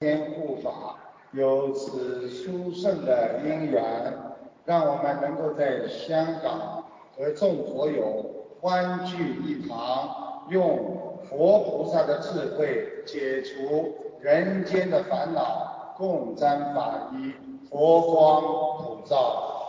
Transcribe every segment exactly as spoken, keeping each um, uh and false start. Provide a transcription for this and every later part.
天护法，有此殊胜的因缘，让我们能够在香港和众佛友欢聚一堂，用佛菩萨的智慧解除人间的烦恼，共沾法衣，佛光普照。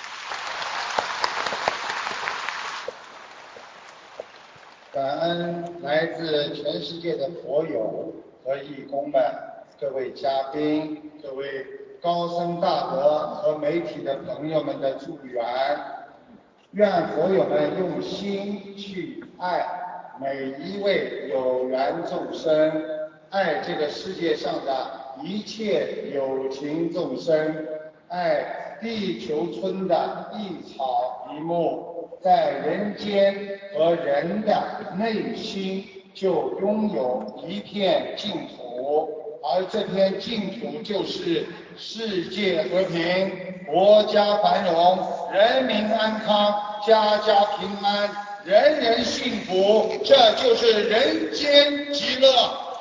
感恩来自全世界的佛友和义工们，各位嘉宾，各位高僧大德和媒体的朋友们的助缘，愿佛友们用心去爱每一位有缘众生，爱这个世界上的一切有情众生，爱地球村的一草一木，在人间和人的内心就拥有一片净土，而这片净土就是世界和平，国家繁荣，人民安康，家家平安，人人幸福，这就是人间极乐。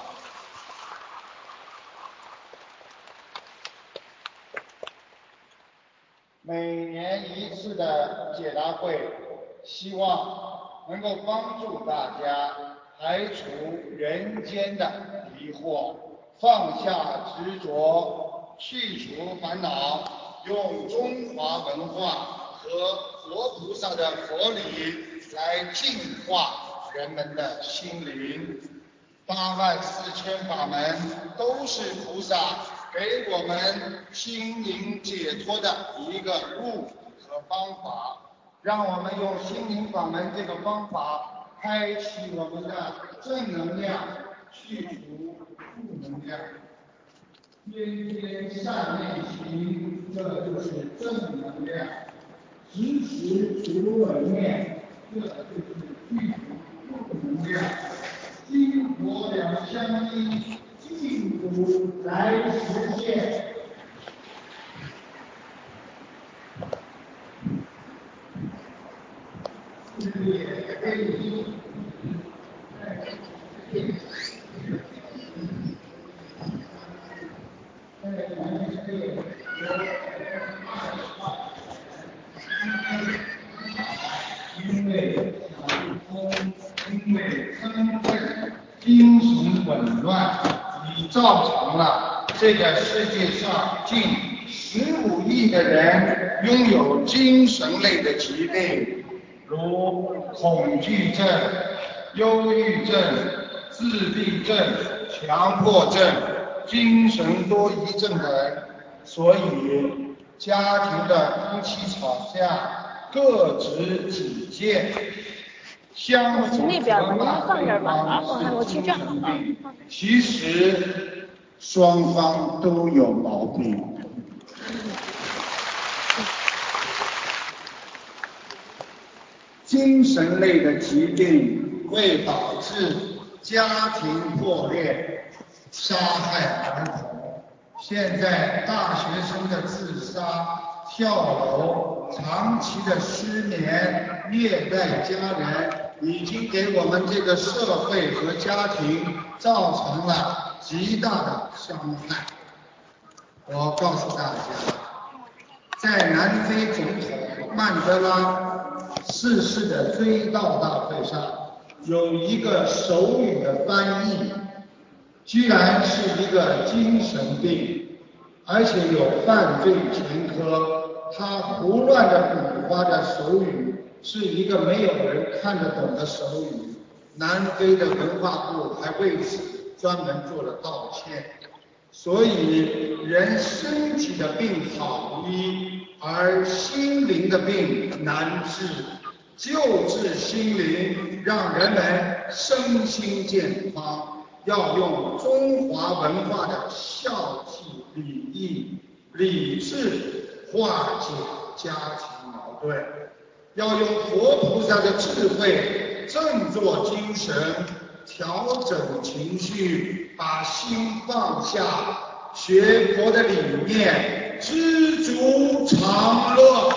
每年一次的解答会，希望能够帮助大家排除人间的疑惑，放下执着，去除烦恼，用中华文化和佛菩萨的佛理来净化人们的心灵。八万四千法门都是菩萨给我们心灵解脱的一个路和方法，让我们用心灵法门这个方法开启我们的正能量，去除负能量。天天善念行，这就是正能量；时时除恶念，这就是去除负能量。金佛两相依，净土来实现。世界悲心，在全世界有因为想不通，因为身份精神紊乱，已造成了这个世界上近十五亿的人拥有精神类的疾病，如恐惧症、忧郁症、自闭症、强迫症、精神多疑症等。所以家庭的夫妻吵架各执己见，相互责骂对方是精神病，其实双方都有毛病。精神类的疾病会导致家庭破裂，杀害儿童。现在大学生的自杀、跳楼、长期的失眠、虐待家人，已经给我们这个社会和家庭造成了极大的伤害。我告诉大家，在南非总统曼德拉逝世的追悼大会上，有一个手语的翻译，居然是一个精神病，而且有犯罪前科。他胡乱的比划的手语是一个没有人看得懂的手语。南非的文化部还为此专门做了道歉。所以人身体的病好医，而心灵的病难治。救治心灵，让人们身心健康，要用中华文化的孝悌礼义理智化解家庭矛盾，要用佛菩萨的智慧振作精神，调整情绪，把心放下，学佛的理念，知足常乐。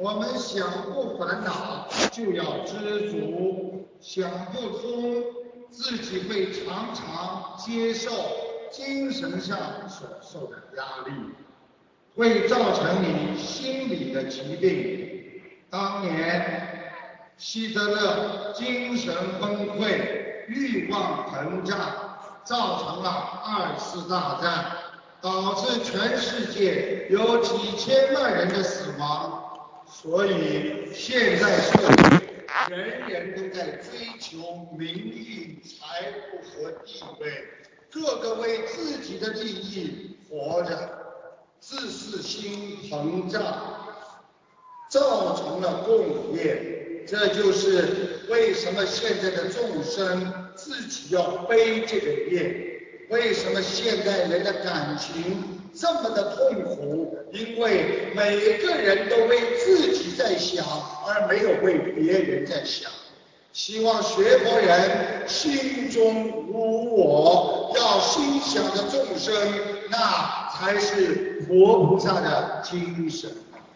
我们想不烦恼，就要知足；想不通，自己会常常接受精神上所受的压力，会造成你心理的疾病。当年希特勒精神崩溃，欲望膨胀，造成了二次大战，导致全世界有几千万人的死亡。所以现在社会人人都在追求名利、财富和地位，个个为自己的利益活着，自私心膨胀，造成了共业。这就是为什么现在的众生自己要背这个业，为什么现代人的感情这么的痛苦，因为每个人都为自己在想，而没有为别人在想。希望学佛人心中无我，要心想着众生，那才是佛菩萨的精神。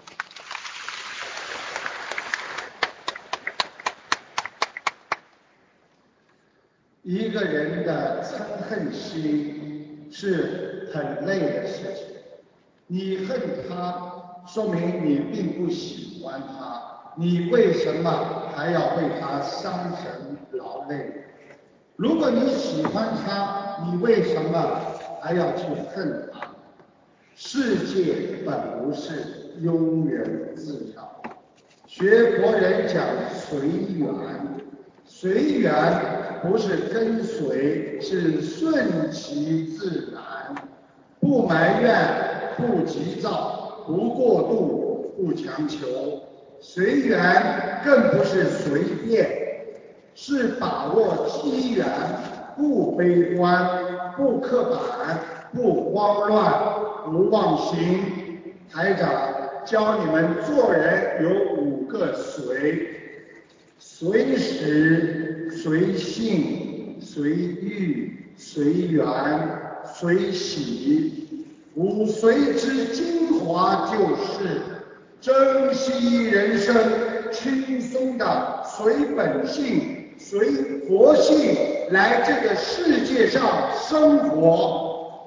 一个人的嗔恨心是很累的事情，你恨他，说明你并不喜欢他，你为什么还要为他伤神劳累？如果你喜欢他，你为什么还要去恨他？世界本不是庸人自扰，学佛人讲随缘，随缘不是跟随，是顺其自然，不埋怨，不急躁，不过度，不强求。随缘更不是随便，是把握机缘，不悲观，不刻板，不慌乱，不忘形。台长教你们做人有五个随：随时、随性、随遇、随缘、随喜。五随之精华就是珍惜人生，轻松的随本性、随佛性来这个世界上生活。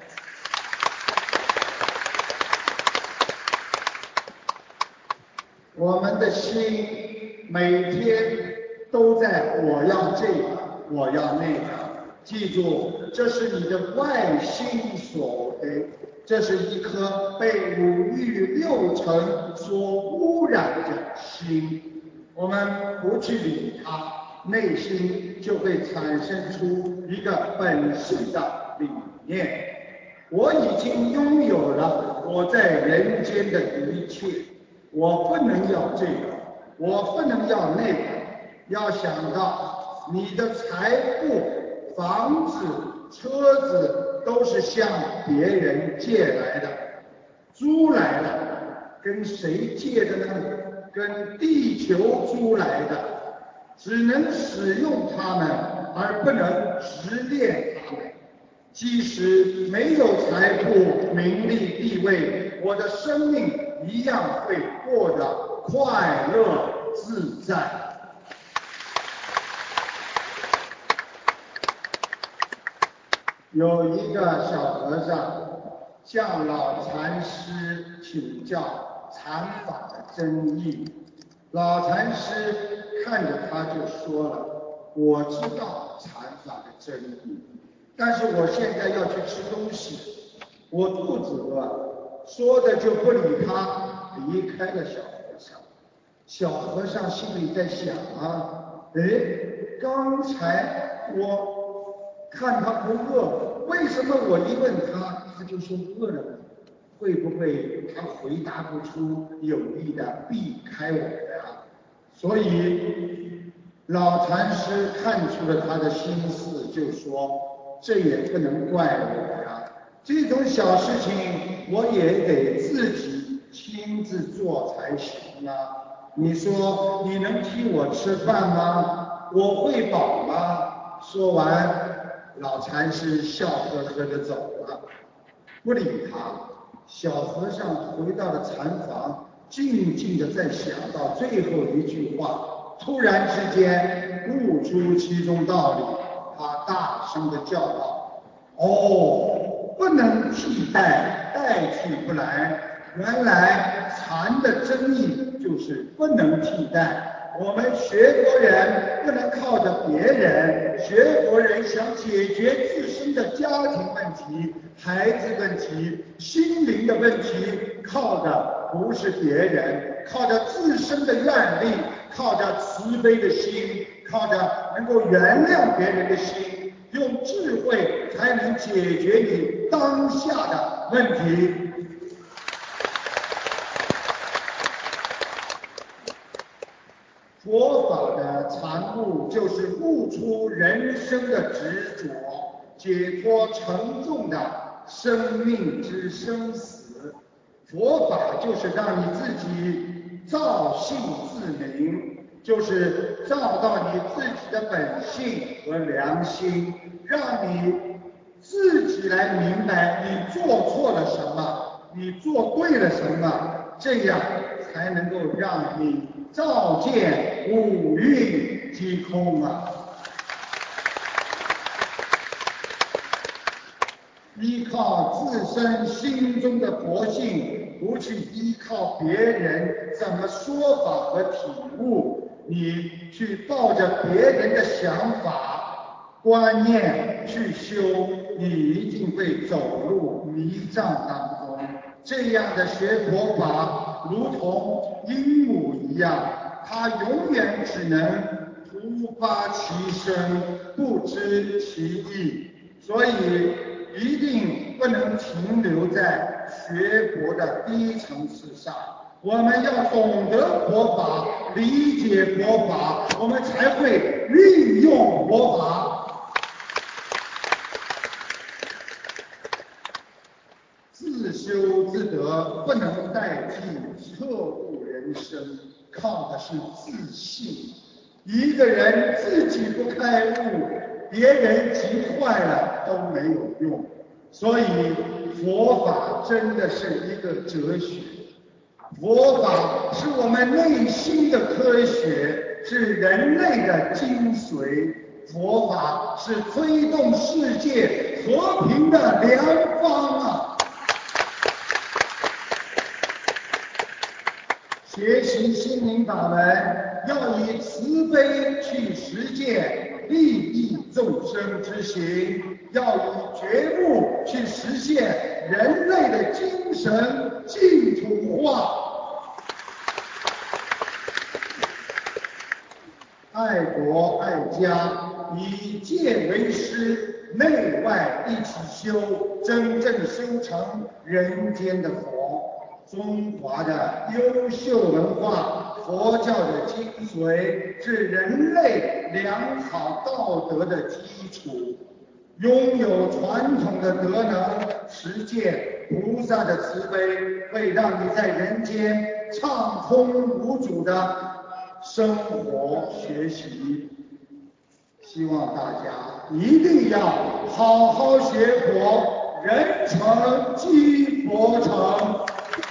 我们的心每天都在我要这个，我要那个。记住，这是你的外心所为，这是一颗被五欲六尘所污染的心。我们不去理它，内心就会产生出一个本性的理念。我已经拥有了我在人间的一切，我不能要这个，我不能要那个。要想到你的财富、房子、车子都是向别人借来的、租来的，跟谁借的呢？跟地球租来的，只能使用它们，而不能执念它们。即使没有财富、名利、地位，我的生命一样会过得快乐自在。有一个小和尚向老禅师请教禅法的真义，老禅师看着他就说了：我知道禅法的真义，但是我现在要去吃东西，我肚子饿。说着就不理他，离开了小和尚。小和尚心里在想啊，诶，刚才我看他不饿，为什么我一问他，他就说饿了呢？会不会他回答不出，有意的避开我呀？所以老禅师看出了他的心思，就说：这也不能怪我呀，这种小事情我也得自己亲自做才行啊。你说你能替我吃饭吗？我会饱吗？说完，老禅师笑呵呵地走了，不理他。小和尚回到了禅房， 静静的在想到最后一句话，突然之间悟出其中道理，他大声的叫道：哦，不能替代，代替不来。原来禅的真意就是不能替代。我们学佛人不能靠着别人，学佛人想解决自身的家庭问题、孩子问题、心灵的问题，靠的不是别人，靠着自身的愿力，靠着慈悲的心，靠着能够原谅别人的心，用智慧才能解决你当下的问题。佛法的禅悟就是悟出人生的执着，解脱沉重的生命之生死。佛法就是让你自己照性自明，就是照到你自己的本性和良心，让你自己来明白你做错了什么，你做对了什么，这样才能够让你照见五蕴皆空啊！依靠自身心中的佛性，不去依靠别人怎么说法和体悟，你去抱着别人的想法、观念去修，你一定会走入迷障当中。这样的学佛法，如同鹦鹉一样，它永远只能突发其声，不知其意。所以一定不能停留在学佛的低层次上，我们要懂得佛法，理解佛法，我们才会运用佛法。自修自得不能代替彻悟人生，靠的是自信。一个人自己不开悟，别人急坏了都没有用。所以佛法真的是一个哲学，佛法是我们内心的科学，是人类的精髓。佛法是推动世界和平的良方啊！学习心灵法门，要以慈悲去实践利益众生之行，要以觉悟去实现人类的精神净土化。爱国爱家，以戒为师，内外一起修，真正修成人间的佛。中华的优秀文化，佛教的精髓，是人类良好道德的基础。拥有传统的德能，实践菩萨的慈悲，会让你在人间畅通无阻的生活学习。希望大家一定要好好学佛，人成即佛成。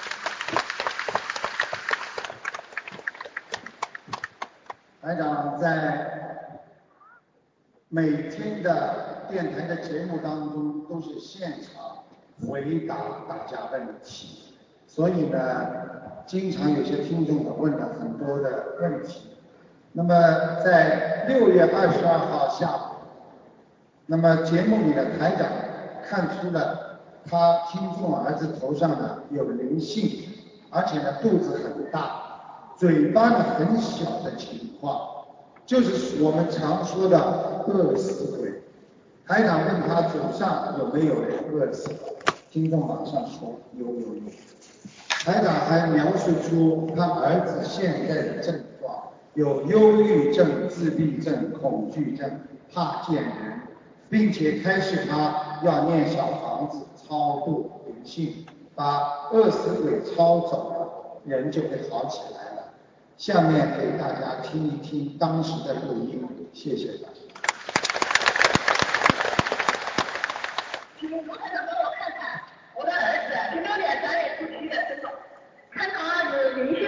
台长在每天的电台的节目当中都是现场回答大家问题，所以呢，经常有些听众呢问了很多的问题。那么在六月二十二号下午，那么节目里的台长看出了他听众儿子头上呢有灵性，而且呢肚子很大，嘴巴呢很小的情况，就是我们常说的饿死鬼。台长问他祖上有没有人饿死，听众马上说有有有。台长还描述出他儿子现在的症状，有忧郁症、自闭症、恐惧症、怕见人，并且开示他要念小房子超度灵性，把饿死鬼超走了，人就会好起来了。下面给大家听一听当时的录音，谢谢大家。 请卢台长帮我看看我的儿子零六年三月十七日生的，看他是灵性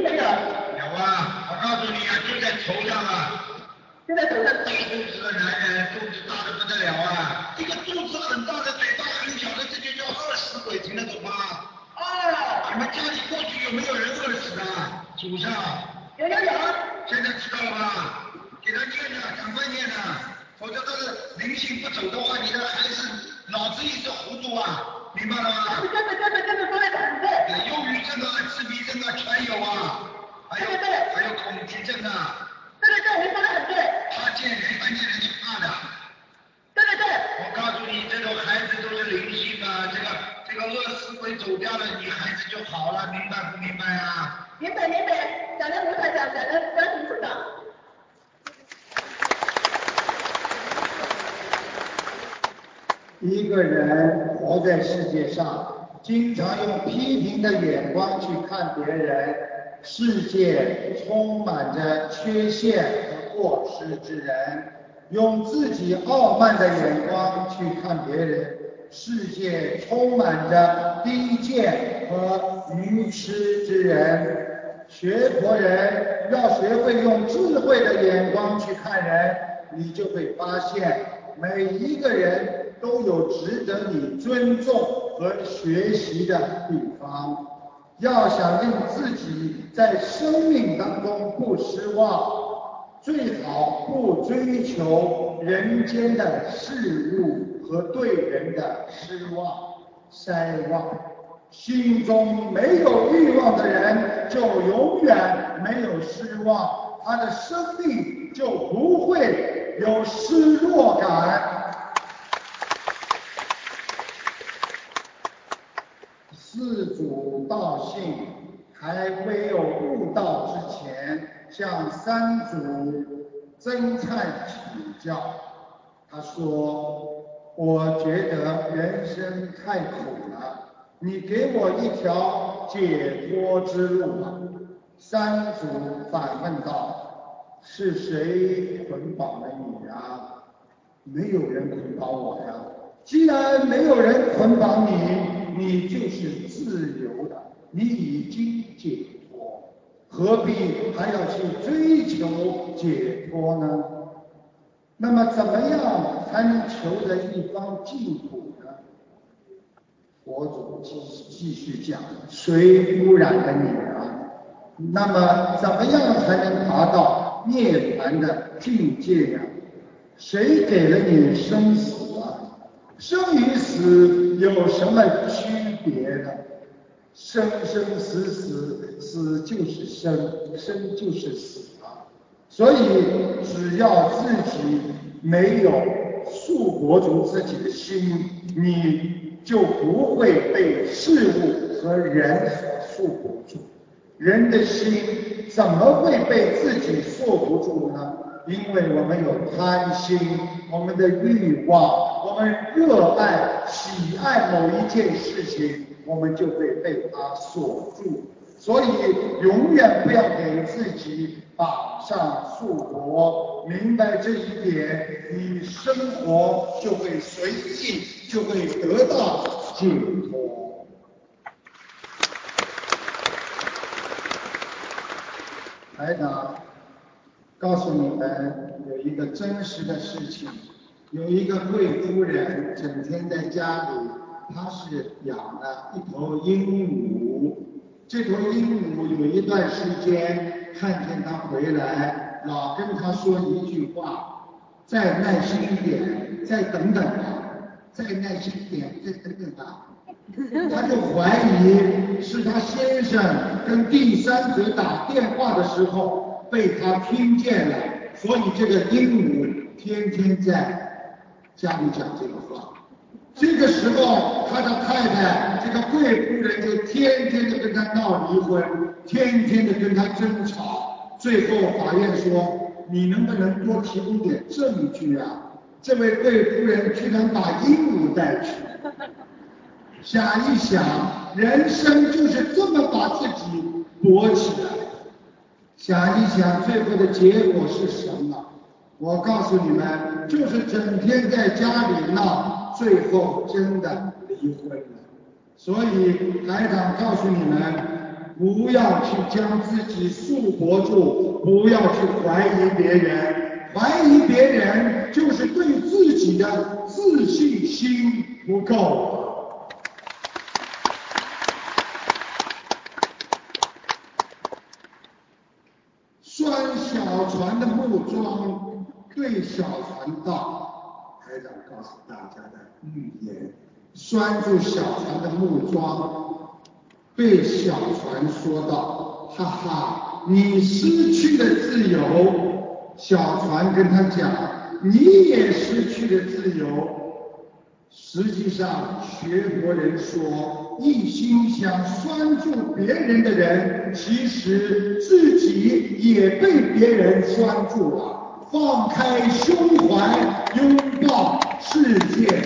祖上。 有有有。 现在知道了吧？给他念了，赶快念了，否则这个灵性不走的话，你的孩子脑子一直糊涂啊，明白了吗？ 真的真的真的说的很对。 对，忧郁症啊、自闭症啊全有啊，还有对对对还有恐惧症啊。 对对对，您说的很对。 他见人看见人就怕的。 对对对。 我告诉你，这种孩子都是灵性啊，这个这个恶死鬼走掉了，你孩子就好了，明白不明白啊？ 明白明白，感恩卢台长，感恩观世音菩萨。 一个人活在世界上，经常用批评的眼光去看别人，世界充满着缺陷和过失之人；用自己傲慢的眼光去看别人，世界充满着低贱和愚痴之人。学佛人要学会用智慧的眼光去看人，你就会发现每一个人都有值得你尊重和学习的地方。要想令自己在生命当中不失望，最好不追求人间的事物和对人的失望、筛望。心中没有欲望的人，就永远没有失望，他的生命就不会有失落感。四祖道信还没有悟道之前，向三祖曾璨请教。他说：“我觉得人生太苦了，你给我一条解脱之路吧。”三祖反问道：“是谁捆绑了你啊？”“没有人捆绑我呀。”“既然没有人捆绑你，你就是自由的，你已经解脱，何必还要去追求解脱呢？那么怎么样才能求得一方净土呢？”佛祖继继续讲：“谁污染了你啊？那么怎么样才能达到涅槃的境界呀？谁给了你生死啊？生与死有什么区别呢？生生死死，死就是生，生就是死啊。所以只要自己没有束缚住自己的心，你就不会被事物和人所束缚住。人的心怎么会被自己束缚住呢？因为我们有贪心，我们的欲望，我们热爱、喜爱某一件事情，我们就会被它锁住。所以永远不要给自己绑上束缚，明白这一点，你生活就会随意，就会得到解脱。台长告诉你们有一个真实的事情，有一个贵夫人整天在家里，她是养了一头鹦鹉。这头鹦鹉有一段时间看见她回来，老跟她说一句话：再耐心一点，再等等吧，再耐心一点，再等等吧。他就怀疑是他先生跟第三者打电话的时候被他听见了，所以这个鹦鹉天天在家里讲这个话。这个时候他的太太这个贵夫人就天天的跟他闹离婚，天天的跟他争吵，最后法院说你能不能多提供点证据啊？这位贵夫人居然把鹦鹉带去。想一想，人生就是这么把自己搏起来。想一想，最后的结果是什么？我告诉你们，就是整天在家里闹，最后真的离婚了。所以台长告诉你们，不要去将自己束缚住，不要去怀疑别人，怀疑别人就是对自己的自信心不够。 道，台长告诉大家的预言。拴住小船的木桩，对小船说道：哈哈，你失去了自由。小船跟他讲：你也失去了自由。实际上，学佛人说，一心想拴住别人的人，其实自己也被别人拴住了。放开胸怀，拥抱世界。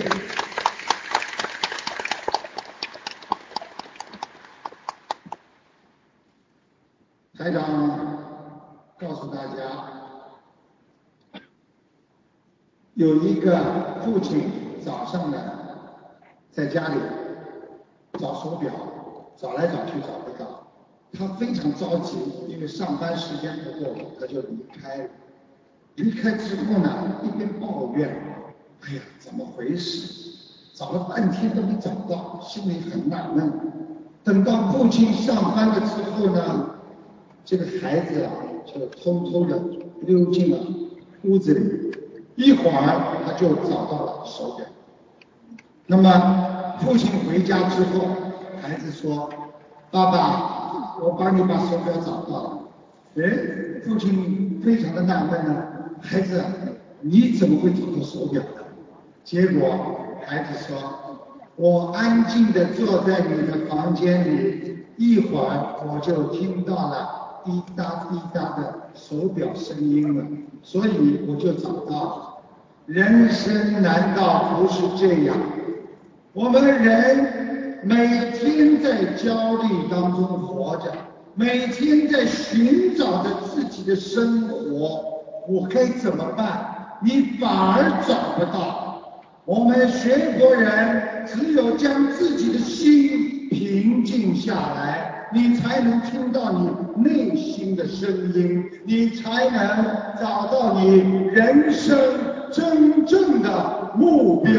台长告诉大家，有一个父亲早上呢，在家里找手表，找来找去找不到，他非常着急，因为上班时间不够，他就离开了。离开之后呢，一边抱怨，哎呀，怎么回事？找了半天都没找到，心里很纳闷。等到父亲上班了之后呢，这个孩子啊，就偷偷的溜进了屋子里，一会儿他就找到了手表。那么父亲回家之后，孩子说：爸爸，我帮你把手表找到了。哎，父亲非常的纳闷呢，孩子，你怎么会找到手表的？结果孩子说：我安静地坐在你的房间里，一会儿我就听到了滴答滴答的手表声音了，所以我就找到了。人生难道不是这样？我们人每天在焦虑当中活着，每天在寻找着自己的生活，我该怎么办？你反而找不到。我们学佛人只有将自己的心平静下来，你才能听到你内心的声音，你才能找到你人生真正的目标。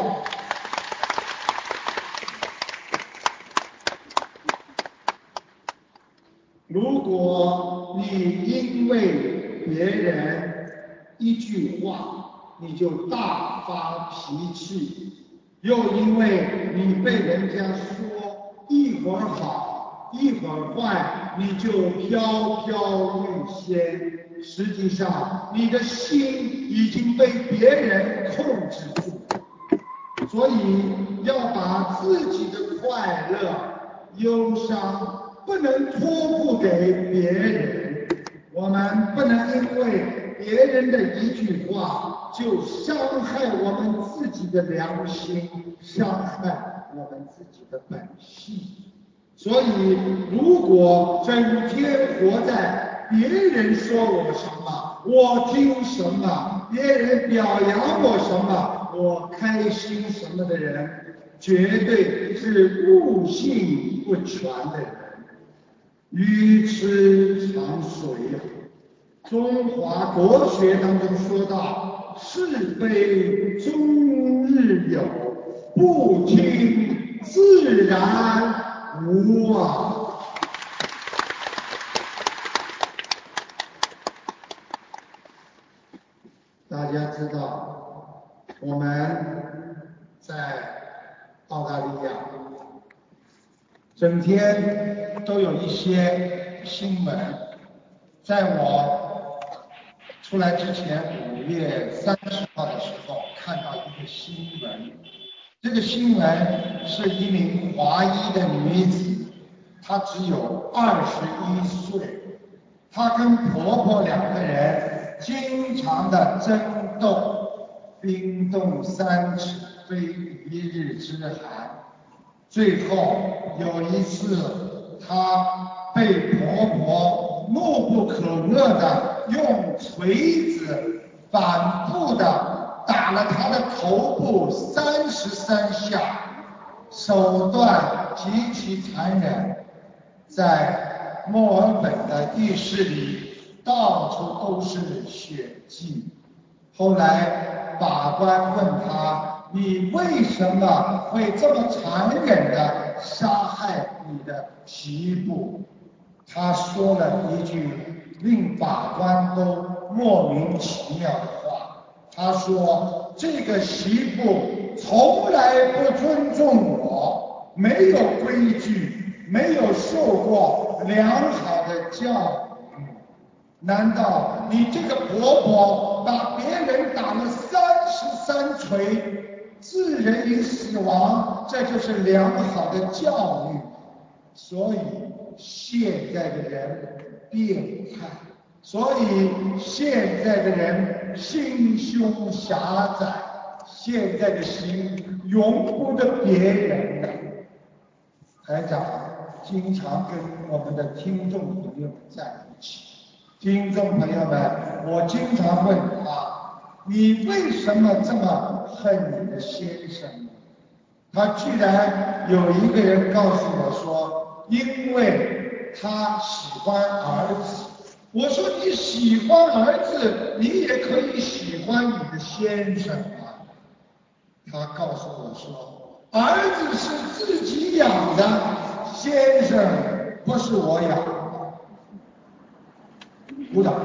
如果你因为别人一句话你就大发脾气，又因为你被人家说一会儿好一会儿坏，你就飘飘欲仙，实际上你的心已经被别人控制住了。所以要把自己的快乐忧伤不能托付给别人，我们不能因为别人的一句话就伤害我们自己的良心，伤害我们自己的本性。所以如果整天活在别人说我什么我听什么，别人表扬我什么我开心什么的人，绝对是悟性不全的人，愚痴长水啊。中华国学当中说到，是非终日有，不听自然无啊。大家知道，我们在澳大利亚整天都有一些新闻，在我出来之前，五月三十号的时候看到一个新闻，这个新闻是一名华裔的女子，她只有二十一岁，她跟婆婆两个人经常的争斗，冰冻三尺非一日之寒。最后有一次，她被婆婆怒不可遏的用锤子反复的打了她的头部三十三下，手段极其残忍。在墨尔本的浴室里，到处都是血迹。后来法官问他：你为什么会这么残忍地杀害你的媳妇？他说了一句令法官都莫名其妙的话， 他说这个媳妇从来不尊重我，没有规矩，没有受过良好的教育。难道你这个婆婆把别人打了三十三锤，置人于死亡，这就是良好的教育？所以现在的人变态，所以现在的人心胸狭窄，现在的心容不得别人的。台长经常跟我们的听众朋友们在一起，听众朋友们，我经常问他，你为什么这么恨你的先生？他居然有一个人告诉我说，因为他喜欢儿子。我说你喜欢儿子，你也可以喜欢你的先生啊。他告诉我说，儿子是自己养的，先生不是我养的。鼓掌。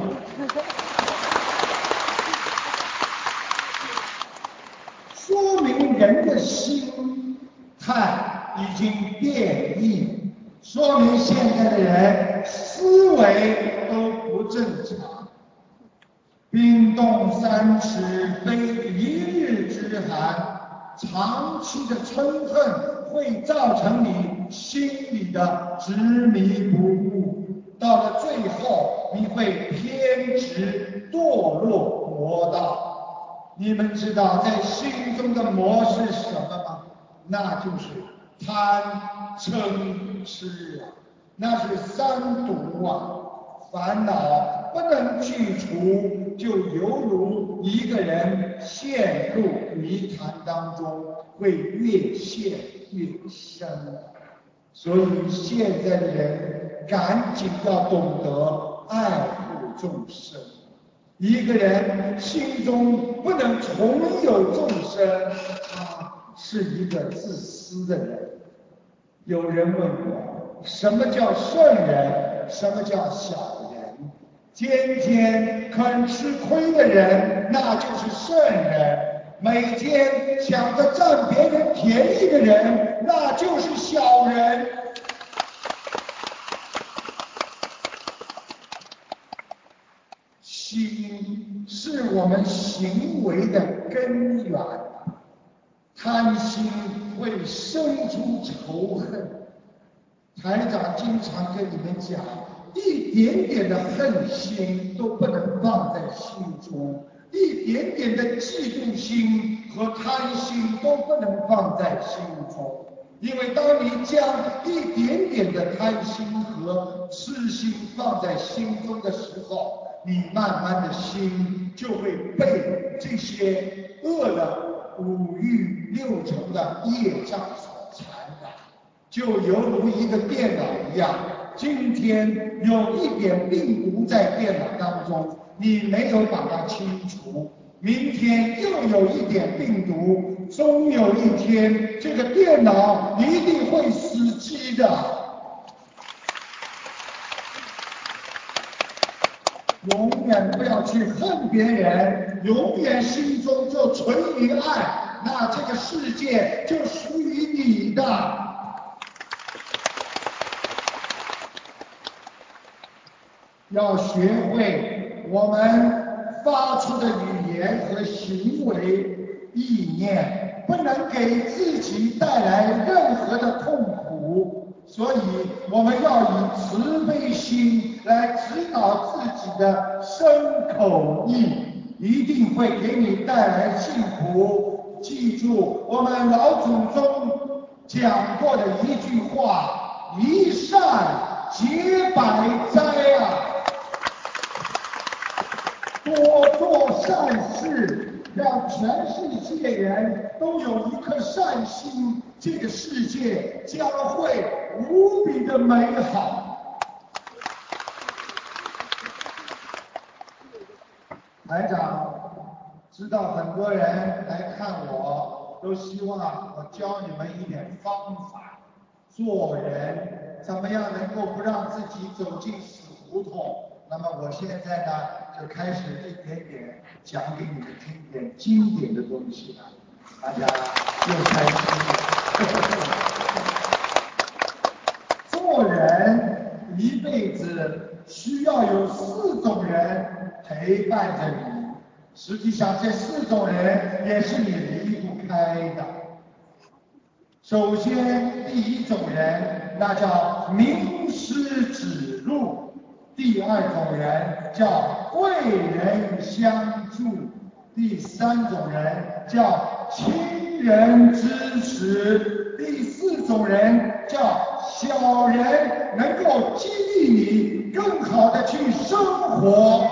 说明人的心态已经变异，说明现在的人思维都不正常。冰冻三尺非一日之寒，长期的嗔恨会造成你心里的执迷不悟，到了最后你会偏执堕落魔道。你们知道在心中的魔是什么吗？那就是贪嗔痴啊，那是三毒啊。烦恼不能去除，就犹如一个人陷入泥潭当中，会越陷越深。所以现在的人赶紧要懂得爱护众生。一个人心中不能重有众生，他是一个自私的人。有人问我，什么叫圣人，什么叫小人？天天肯吃亏的人，那就是圣人；每天想着占别人便宜的人，那就是小人。心是我们行为的根源，贪心会生出仇恨。台长经常跟你们讲，一点点的恨心都不能放在心中，一点点的嫉妒心和贪心都不能放在心中。因为当你将一点点的贪心和痴心放在心中的时候，你慢慢的心就会被这些恶的五欲六尘的业障所缠绕，就犹如一个电脑一样，今天有一点病毒在电脑当中，你没有把它清除，明天又有一点病毒，终有一天这个电脑一定会死机的。永远不要去恨别人，永远心中就存于爱，那这个世界就属于你的。要学会我们发出的语言和行为意念，不能给自己带来任何的痛苦。所以我们要以慈悲心来指导自己的身口意，一定会给你带来幸福。记住我们老祖宗讲过的一句话，一善解百灾啊。多做善事，让全世界人都有一颗善心，这个世界将会无比的美好。台长知道很多人来看我，都希望我教你们一点方法，做人怎么样能够不让自己走进死胡同， 那么我现在呢，就开始一点点讲给你们听点经典的东西了，大家又开心了。做人一辈子需要有四种人陪伴着你，实际上这四种人也是你离不开的。首先，第一种人那叫名师指路，第二种人叫贵人相助，第三种人叫亲人支持，第四种人叫小人能够激励你更好的去生活。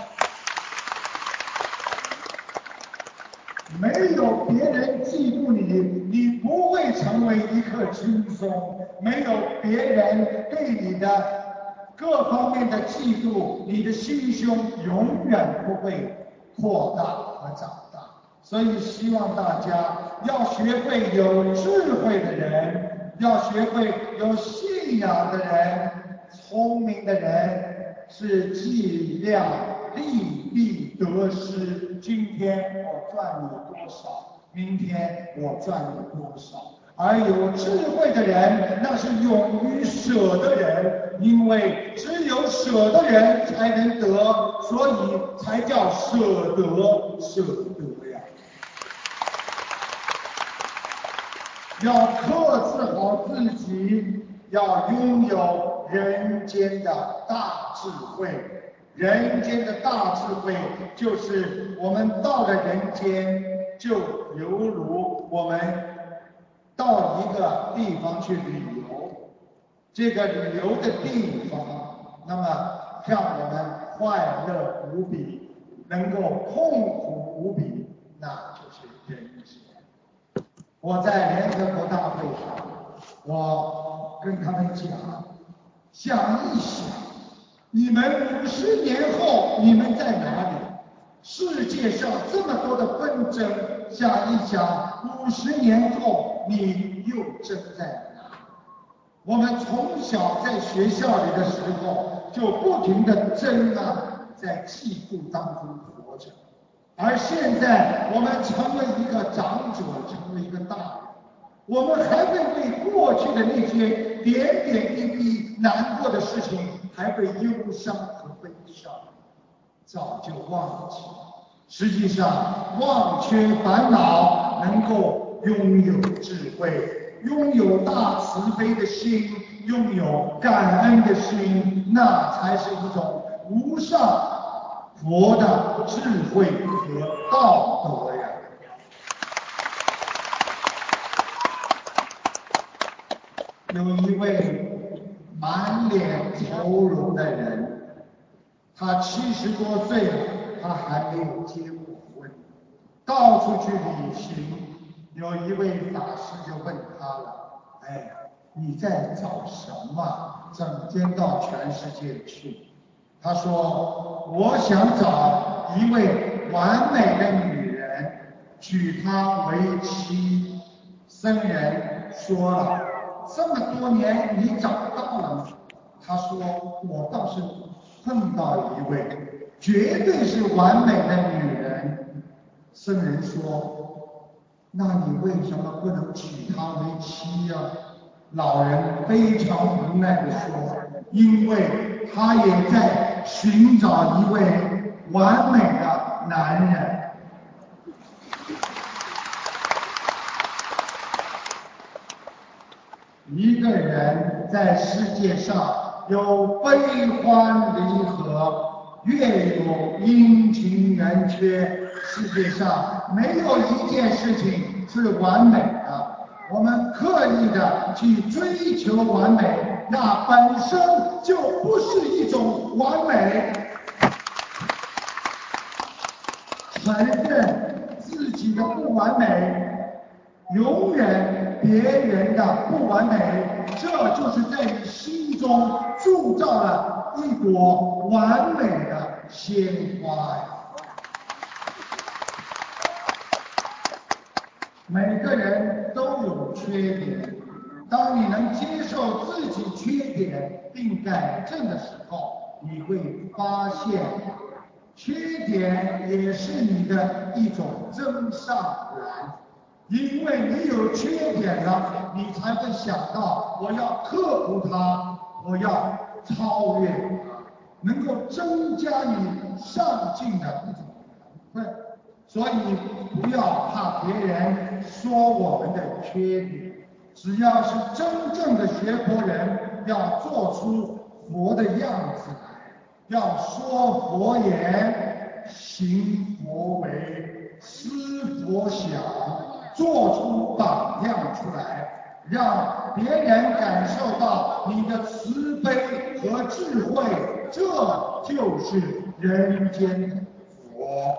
没有别人记住你，你不会成为一颗轻松；没有别人对你的各方面的记住，你的心胸永远不会扩大和长大。所以希望大家要学会有智慧的人，要学会有信仰的人。聪明的人是计量利弊得失，今天我赚你多少，明天我赚你多少。而有智慧的人，那是勇于舍的人，因为只有舍的人才能得，所以才叫舍得，舍得呀。要克制好自己，要拥有人间的大智慧。人间的大智慧就是我们到了人间，就犹如我们到一个地方去旅游，这个旅游的地方，那么让我们快乐无比，能够痛苦无比，那就是人间。我在联合国大会上，我跟他们讲，想一想，你们五十年后你们在哪里？世界上这么多的纷争，想一想，五十年后你又争在哪里？我们从小在学校里的时候就不停地争啊，在嫉妒当中活着。而现在我们成为一个长者，成为一个大人，我们还会为过去的那些点点滴滴难过的事情，还会忧伤和悲伤，早就忘记了。实际上，忘却烦恼，能够拥有智慧，拥有大慈悲的心，拥有感恩的心，那才是一种无上佛的智慧和道德呀。有一位满脸愁容的人，他七十多岁了，他还没有结过婚，到处去旅行。有一位法师就问他了：哎，你在找什么？整天到全世界去？他说：我想找一位完美的女人，娶她为妻。僧人说了：这么多年你找到了吗？他说：我倒是碰到一位，绝对是完美的女人。僧人说：那你为什么不能娶她为妻啊？老人非常无奈地说：因为他也在寻找一位完美的男人。一个人在世界上有悲欢离合，月有阴晴圆缺，世界上没有一件事情是完美的。我们刻意的去追求完美，那本身就不是一种完美。承认自己的不完美，容忍别人的不完美，这就是在你心中铸造了一朵完美的鲜花呀。每个人都有缺点，当你能接受自己缺点并改正的时候， 你会发现缺点也是你的一种增上缘。因为你有缺点了，你才会想到我要克服它，我要超越它，能够增加你上进的一种缘分。所以不要怕别人说我们的缺点，只要是真正的学佛人，要做出佛的样子来，要说佛言，行佛为，思佛想，做出榜样出来，让别人感受到你的慈悲和智慧，这就是人间的佛。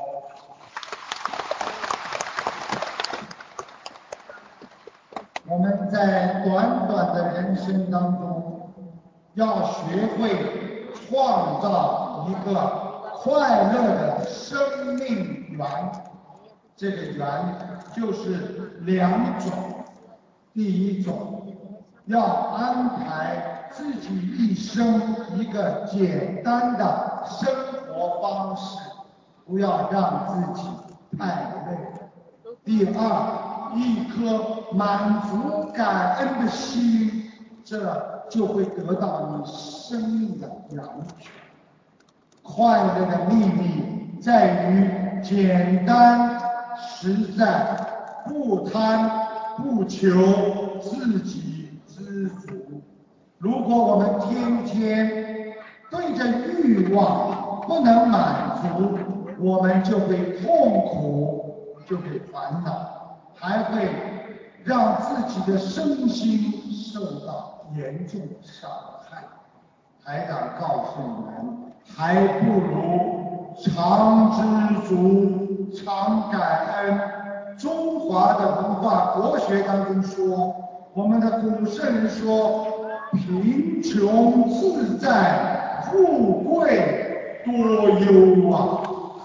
我们在短短的人生当中，要学会创造一个快乐的生命缘。这个缘就是两种，第一种，要安排自己一生一个简单的生活方式，不要让自己太累。第二，一颗满足感恩的心，这就会得到你生命的源泉。快乐的秘密在于简单实在，不贪不求，自给自足。如果我们天天对着欲望不能满足，我们就会痛苦，就会烦恼，还会让自己的身心受到严重的伤害。台长告诉你们，还不如常知足，常感恩。中华的文化国学当中说，我们的古圣人说，贫穷自在，富贵多忧啊。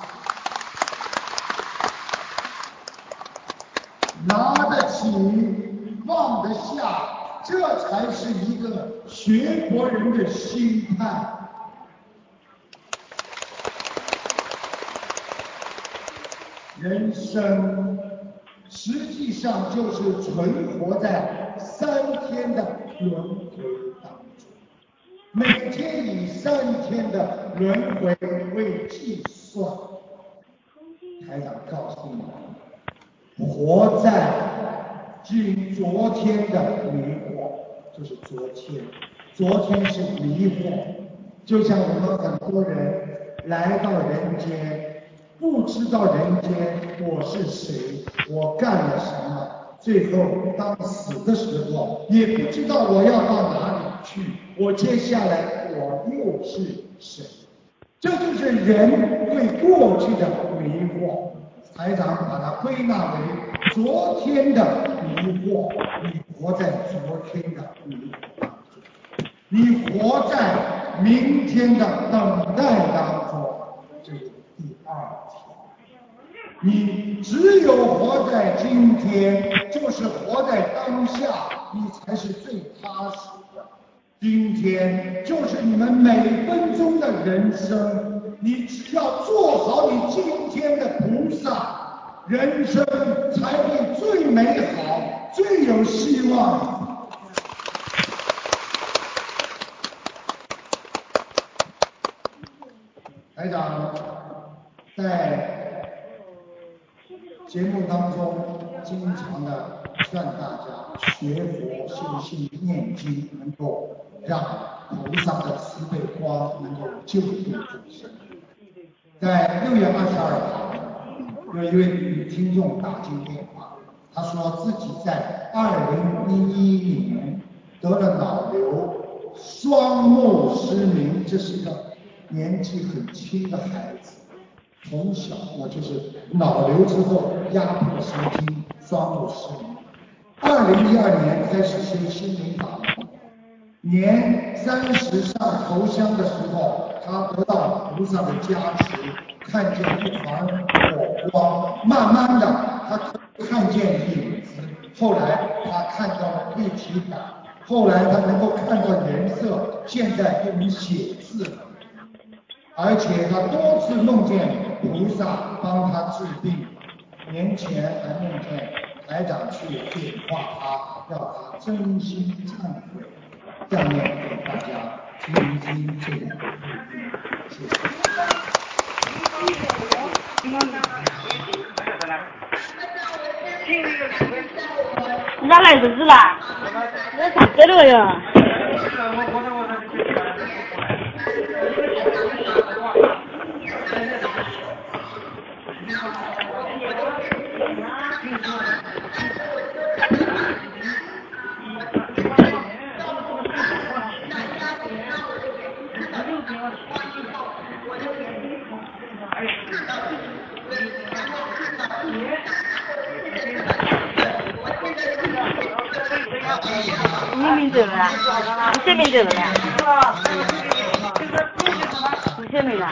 拿得起，放得下，这才是一个学佛人的心态。人生实际上就是存活在三天的轮回当中，每天以三天的轮回为计算。台长告诉你，活在今昨天的迷惑，就是昨天，昨天是迷惑。就像我们很多人来到人间，不知道人间我是谁，我干了什么，最后当死的时候，也不知道我要到哪里去，我接下来我又是谁。这就是人对过去的迷惑。台长把它归纳为昨天的迷惑，你活在昨天的迷惑当中，你活在明天的等待当中，这是第二条。你只有活在今天，就是活在当下，你才是最踏实的。今天就是你们每分钟的人生，你只要做好你今天的菩萨，人生才会最美好，最有希望。台长在节目当中经常的劝大家学佛修心念经，能够让菩萨的慈悲光能够救度众生。在六月二十二号，有一位女听众打进电话，她说自己在二零一一年得了脑瘤，双目失明，这是一个年纪很轻的孩子。从小我就是脑瘤之后压迫神经，双目失明。二零一二年开始修心灵法门，年三十上头香的时候，他得到菩萨的加持，看见一团火光，慢慢的他看见影子，后来他看到了立体感，后来他能够看到颜色，现在就能写字了。 而且他多次梦见菩萨帮他治病，年前还梦见台长去点化他，要他真心忏悔。下面给大家听一听这个录音，谢谢。 你咋来日子啦？我唱歌了呀。你名字了？你写名字了呀？你写没了？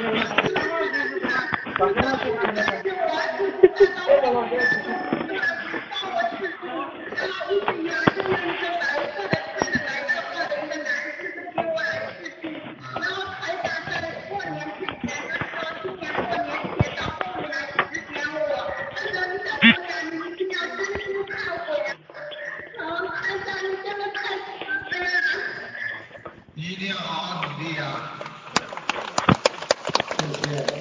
一定要好好努力啊！谢谢。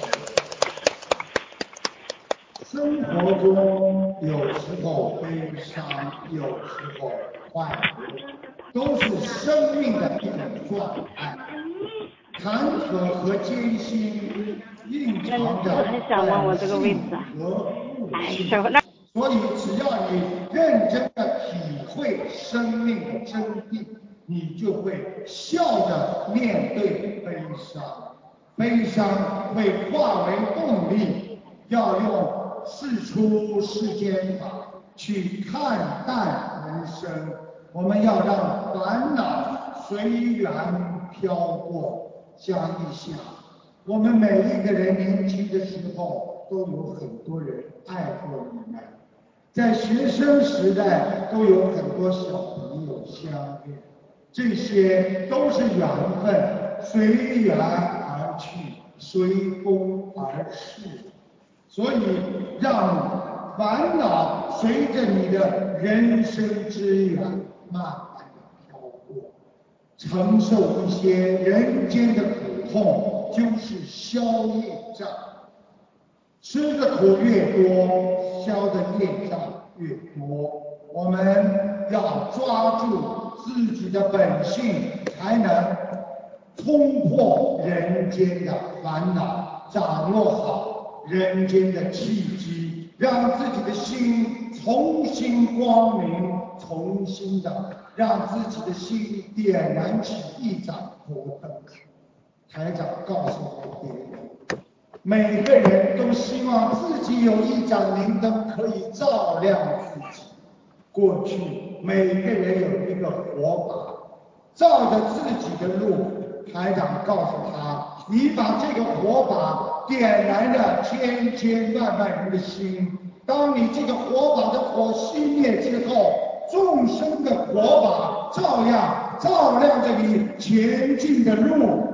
生活中有时候悲伤，有时候快乐，都是生命的一种状态。坎坷和艰辛蕴藏着本性和悟性，所以只要你认真的体会生命的真谛，你就会笑着面对悲伤，悲伤会化为动力，要用事出世间法去看淡人生。我们要让烦恼随缘飘过。想一想，我们每一个人年轻的时候，都有很多人爱过你们，在学生时代都有很多小朋友相恋，这些都是缘分，随缘而去，随风而逝。所以让烦恼随着你的人生之缘慢慢的飘过，承受一些人间的苦痛，就是消业障。吃的苦越多，消的业障越多。我们要抓住自己的本性，才能冲破人间的烦恼，掌握好人间的气机，让自己的心重新光明，重新的让自己的心点燃起一盏佛灯。台长告诉我别人，每个人都希望自己有一盏明灯可以照亮自己。过去每个人有一个火把，照着自己的路。台长告诉他，你把这个火把点燃了千千万万人的心，当你这个火把的火熄灭之后，众生的火把照样照亮着你前进的路。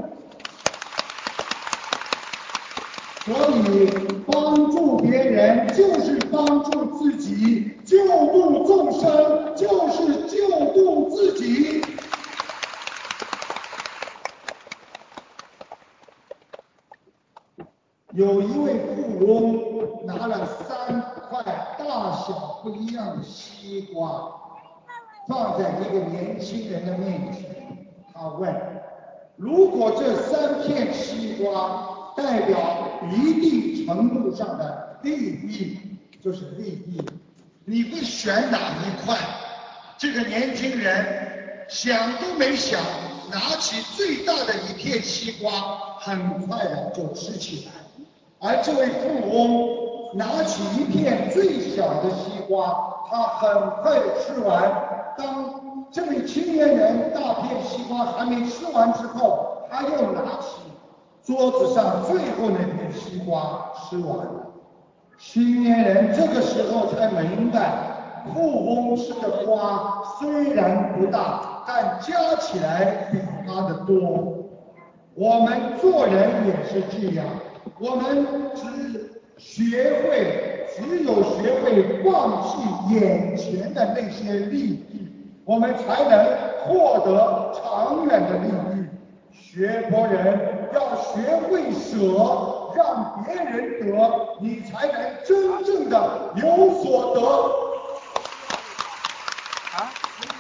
所以帮助别人就是帮助自己，救度众生就是救度自己。有一位富翁拿了三块大小不一样的西瓜，放在一个年轻人的面前。他问：如果这三片西瓜代表一定程度上的利益，就是利益，你会选哪一块？这个年轻人想都没想，拿起最大的一片西瓜，很快的就吃起来。而这位富翁拿起一片最小的西瓜，他很快的吃完。当这位青年人大片西瓜还没吃完之后，他又拿起桌子上最后那片西瓜吃完了。青年人这个时候才明白，富翁吃的瓜虽然不大，但加起来比他的多。 我们做人也是这样，我们只学会，只有学会放弃眼前的那些利益，我们才能获得长远的利益。学佛人要学会舍，让别人得，你才能真正的有所得。啊？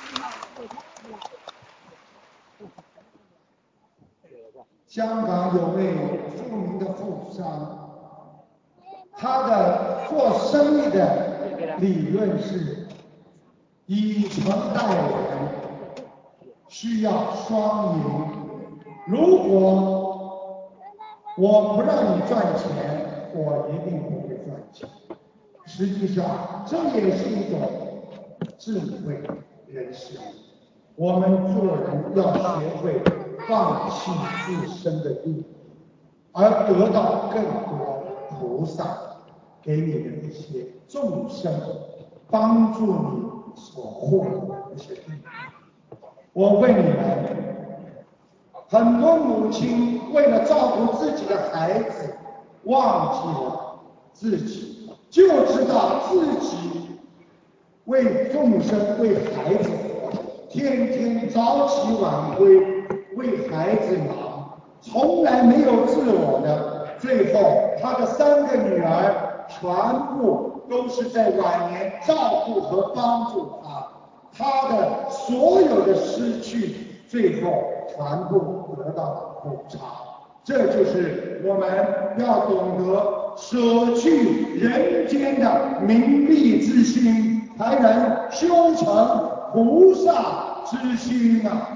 香港有位著名的富商，他的做生意的理论是以诚待人，需要双赢。如果我不让你赚钱，我一定不会赚钱。实际上，这也是一种智慧人生。我们做人要学会放弃自身的利益，而得到更多菩萨给你的一些众生帮助你所获得的一些利益。我问你们，很多母亲为了照顾自己的孩子，忘记了自己，就知道自己为众生、为孩子活，天天早起晚归，为孩子忙，从来没有自我的。最后，他的三个女儿全部都是在晚年照顾和帮助他，他的所有的失去，最后全部得到了补偿。这就是我们要懂得舍去人间的名利之心，才能修成菩萨之心啊！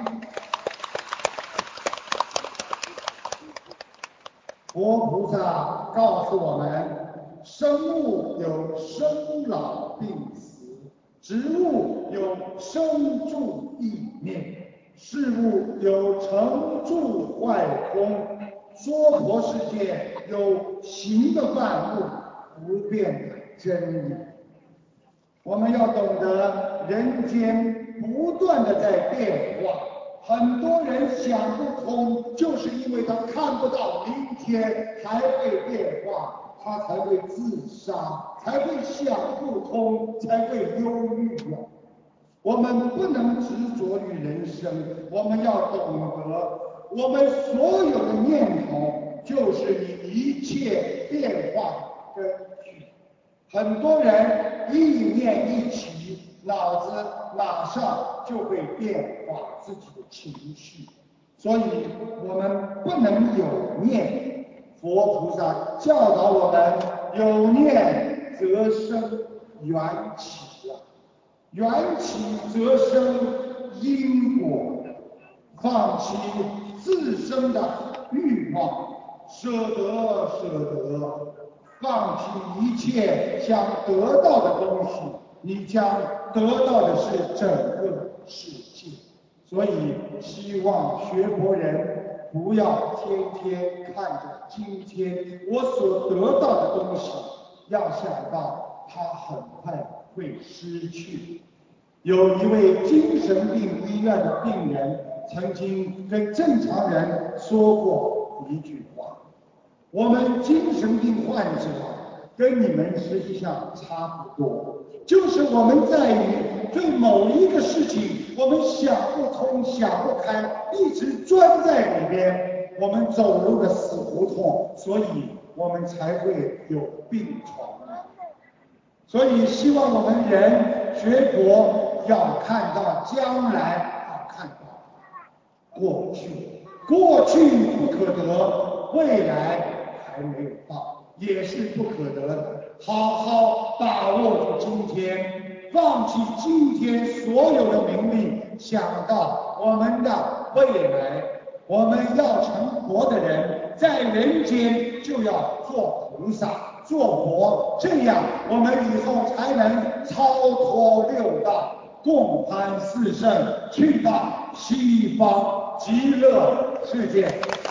佛菩萨告诉我们，生物有生老病死，植物有生住异灭，事物有成住坏空，娑婆世界有形的万物，不变的真理。我们要懂得人间不断的在变化，很多人想不通，就是因为他看不到明天还会变化，他才会自杀，才会想不通，才会忧郁啊。我们不能执着于人生，我们要懂得，我们所有的念头就是你一切变化的根据。很多人意念一起，脑子马上就会变化自己的情绪，所以我们不能有念。佛菩萨教导我们，有念则生缘起啊，缘起则生因果。放弃自身的欲望，舍得舍得。放弃一切想得到的东西，你将得到的是整个世界。所以希望学佛人不要天天看着今天我所得到的东西，要想到它很快会失去。有一位精神病医院的病人曾经跟正常人说过一句话，我们精神病患者跟你们实际上差不多，就是我们在于对某一个事情我们想不通想不开，一直钻在里边，我们走入了死胡同，所以我们才会有病床。所以希望我们人学佛要看到将来，要看到过去，过去不可得，未来还没有到，也是不可得的。好好把握住今天，放弃今天所有的名利，想到我们的未来。我们要成佛的人，在人间就要做菩萨、做佛，这样我们以后才能超脱六道，共攀四圣，去到西方极乐世界。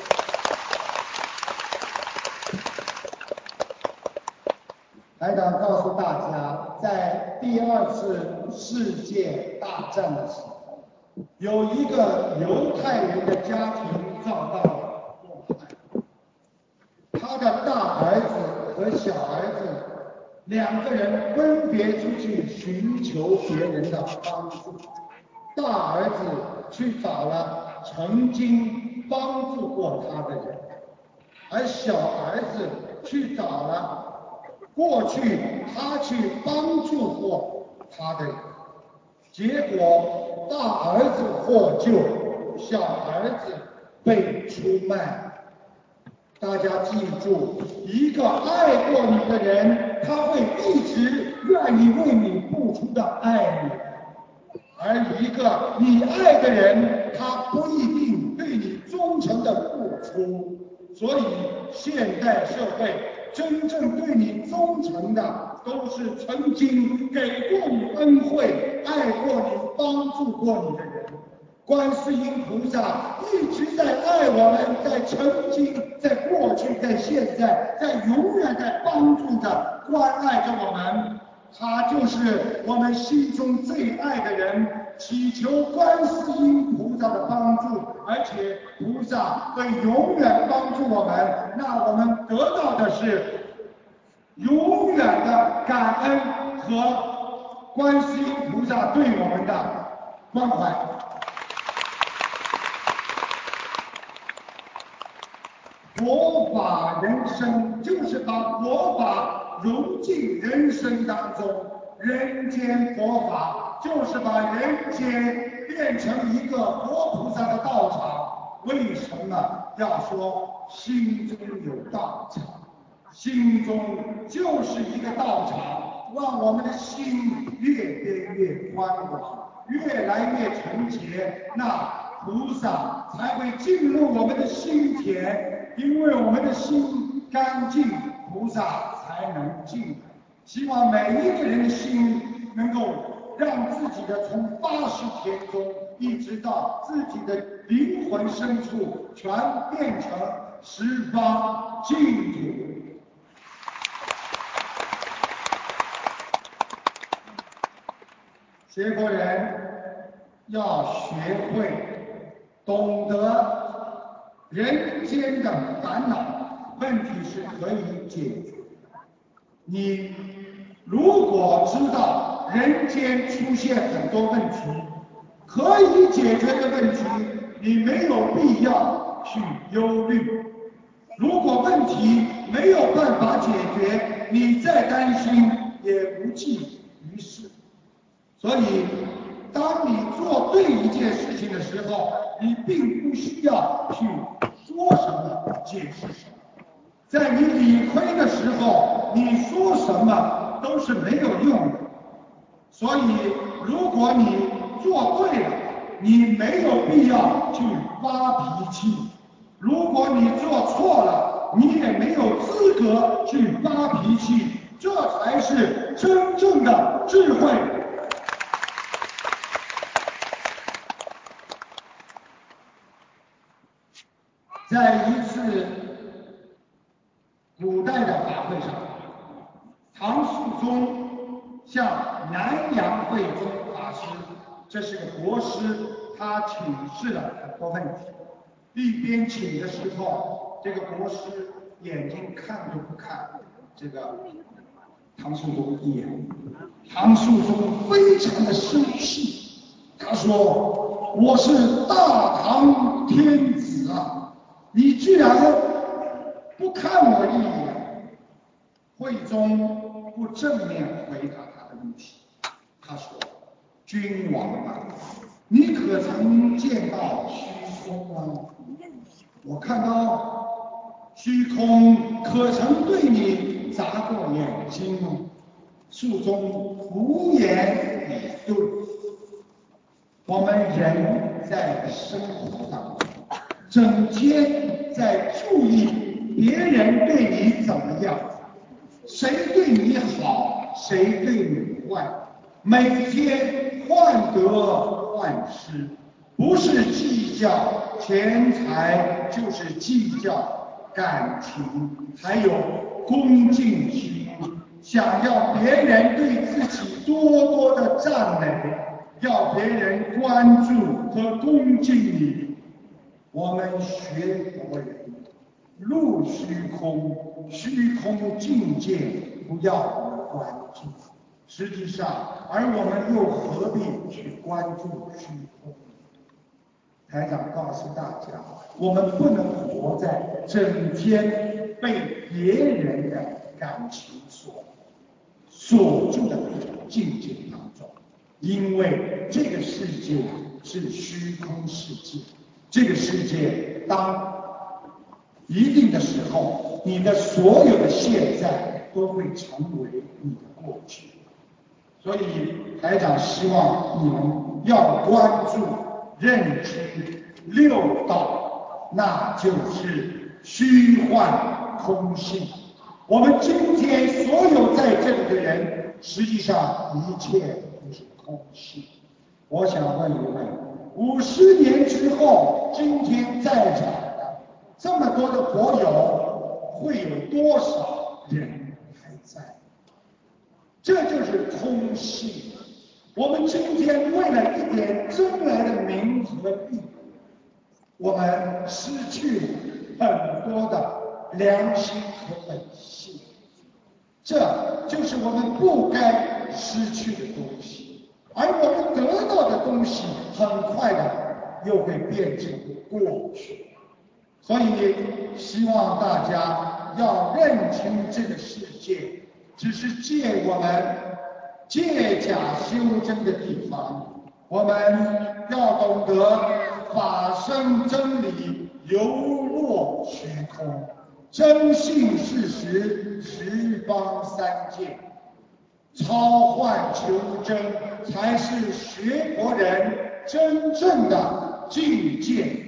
台长告诉大家，在第二次世界大战的时候，有一个犹太人的家庭遭到了火他的大儿子和小儿子两个人分别出去寻求别人的帮助。大儿子去找了曾经帮助过他的人，而小儿子去找了过去他去帮助过他的人。结果大儿子获救，小儿子被出卖。大家记住，一个爱过你的人，他会一直愿意为你付出的爱你。而一个你爱的人，他不一定对你忠诚的付出。所以现代社会真正对你忠诚的，都是曾经给过你恩惠、爱过你、帮助过你的人。观世音菩萨一直在爱我们，在曾经、在过去、在现在、在永远在帮助着、关爱着我们。他就是我们心中最爱的人，祈求观世音菩萨的帮助，而且菩萨会永远帮助我们，那我们得到的是永远的感恩和观世音菩萨对我们的关怀。佛法人生就是把佛法融进人生当中，人间佛法就是把人间变成一个佛菩萨的道场。为什么要说心中有道场？心中就是一个道场，让我们的心越变越宽广，越来越纯洁，那菩萨才会进入我们的心田。因为我们的心干净，菩萨才能进来。希望每一个人的心能够让自己的从八十田中一直到自己的灵魂深处，全变成十方净土。学佛人要学会懂得人间的烦恼问题是可以解决。你如果知道人间出现很多问题，可以解决的问题，你没有必要去忧虑。如果问题没有办法解决，你再担心也无济于事。所以当你做对一件事情的时候，你并不需要去说什么解释什么。在你理亏的时候，你说什么都是没有用的。所以如果你做对了，你没有必要去发脾气；如果你做错了，你也没有资格去发脾气。这才是真正的智慧。在一次古代的法会上，唐肃宗向南阳慧宗法师，这是个国师，他请示了很多问题。一边请的时候，这个国师眼睛看都不看这个唐肃宗一眼。唐肃宗非常的生气，他说：“我是大唐天子啊！你居然不看我一眼。”慧宗不正面回答他的问题，他说：“君王啊，你可曾见到虚空啊？我看到虚空可曾对你眨过眼睛吗？”肃宗无言以对。我们人在生活当中，整天在注意别人对你怎么样，谁对你好，谁对你坏，每天患得患失，不是计较钱财，就是计较感情，还有恭敬心，想要别人对自己多多的赞美，要别人关注和恭敬你。我们学佛人入虚空，虚空境界不要我们关注。实际上，而我们又何必去关注虚空？台长告诉大家，我们不能活在整天被别人的感情所锁住的境界当中，因为这个世界是虚空世界，这个世界当一定的时候，你的所有的现在都会成为你的过去。所以台长希望你们要关注认知六道，那就是虚幻空性。我们今天所有在这里的人，实际上一切都是空性。我想问一问，五十年之后，今天在场的这么多的佛友，会有多少人还在？这就是空性。我们今天为了一点争来的名和利，我们失去了很多的良心和本性，这就是我们不该失去的东西。而我们得到的东西，很快的又会变成过去。所以希望大家要认清这个世界只是借我们借假修真的地方，我们要懂得法生真理，犹若虚空，真性事实，十方三界，超幻求真，才是学佛人真正的境界。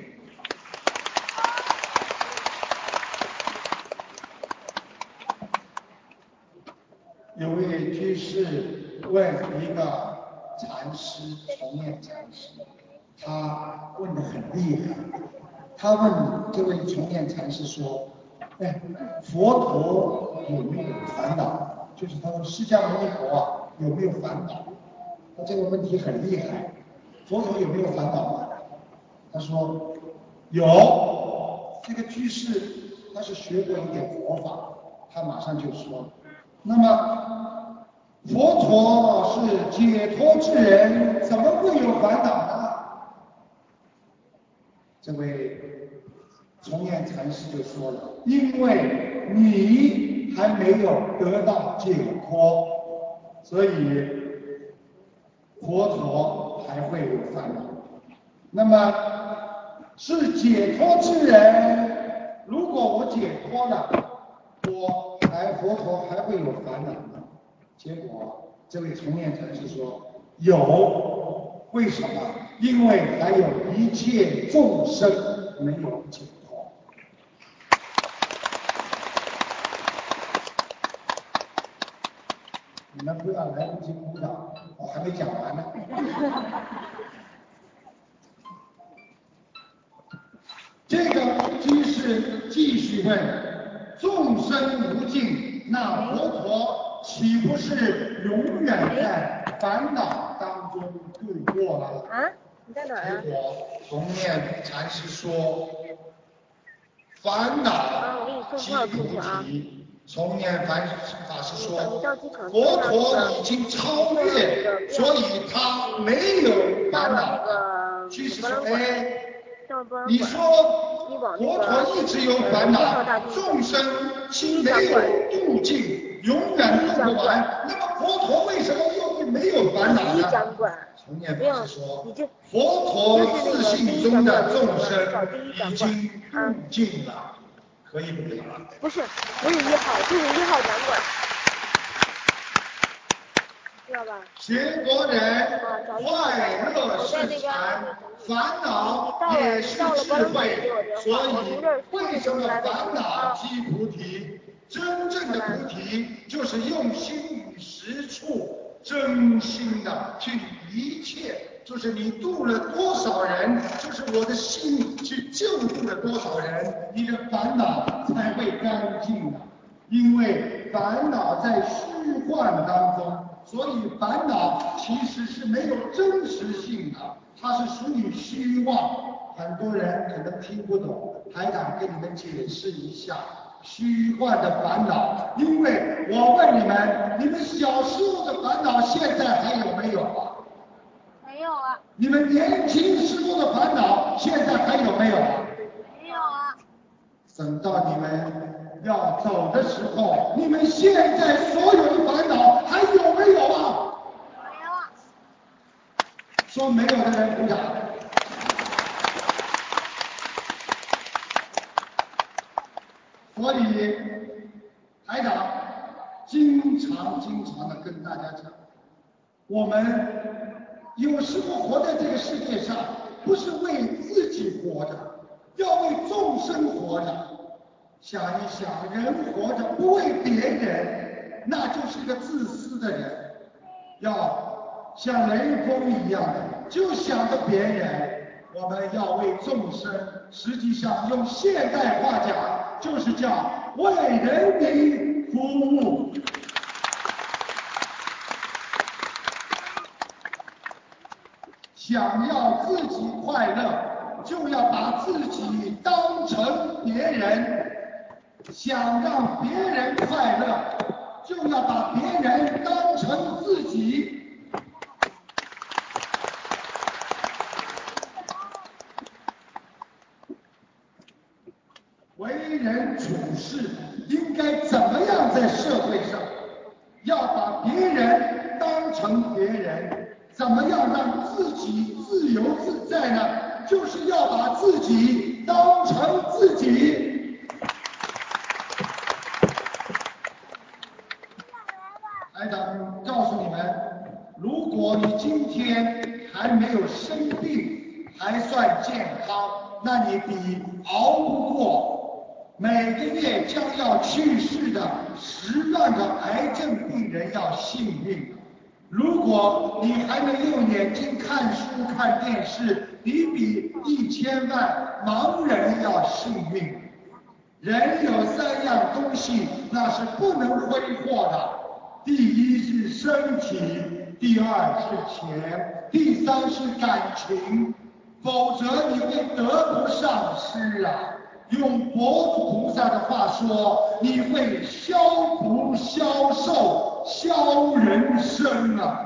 有位居士问一个禅师，崇念禅师，他问得很厉害。他问这位崇念禅师说：“哎，佛陀有没有烦恼？就是他说释迦牟尼佛啊有没有烦恼？”他这个问题很厉害。佛陀有没有烦恼吗？他说有。这个居士他是学过一点佛法，他马上就说。那么，佛陀是解脱之人，怎么会有烦恼呢？这位崇念禅师就说了，因为你还没有得到解脱，所以佛陀还会有烦恼。那么，是解脱之人，如果我解脱了，我还佛陀还会有烦恼吗？结果这位崇念禅师说有，为什么？因为还有一切众生没有解脱。你们不要来不及鼓掌，我还没讲完呢。这个居士继续问：众生无尽，那佛陀岂不是永远在烦恼当中度过了？ 啊？你在哪儿啊？ 结果崇念禅师说，烦恼即菩提。崇念法师说，佛陀已经超越，所以他没有烦恼。居士说，哎，你说佛陀一直有烦恼，众生心没有度尽，永远度不完，那么佛陀为什么又会没有烦恼呢？崇念法师说，佛陀自信中的众生已经度尽了。可以不可以？ 不是，不是一号，就是一号展馆，知道吧？ 学佛人快乐是禅，烦恼也是智慧，所以为什么烦恼即菩提？真正的菩提就是用心与实处，真心的去一切，就是你度了多少人，就是我的心去救度了多少人，你的烦恼才会干净的。因为烦恼在虚幻当中，所以烦恼其实是没有真实性的，它是属于虚妄。 很多人可能听不懂，台长跟你们解释一下虚幻的烦恼，因为我问你们，你们小时候的烦恼现在还有没有啊？ 没有啊。 你们年轻时候的烦恼现在还有没有啊？ 没有啊。 等到你们要走的时候，你们现在所有的烦恼还有没有啊？ 没有啊。 说没有的人鼓掌。所以台长经常经常的跟大家讲，我们有时候活在这个世界上，不是为自己活着，要为众生活着。想一想，人活着不为别人，那就是一个自私的人。要像雷锋一样的，就想着别人。我们要为众生，实际上用现代话讲，就是叫为人民服务。想要自己快乐，就要把自己当成别人；想让别人快乐，就要把别人当成自己。为人处事应该怎么样在社会上？要把别人当成别人，怎么样让自己自由自在呢？就是要把自己当成自己。台长告诉你们，如果你今天还没有生病，还算健康，那你比熬不过每个月将要去世的十万个癌症病人要幸运。如果你还能用眼睛看书看电视，你比一千万盲人要幸运。人有三样东西，那是不能挥霍的，第一是身体，第二是钱，第三是感情，否则你会得不偿失啊。用佛祖菩萨的话说，你会消福消寿消人生啊。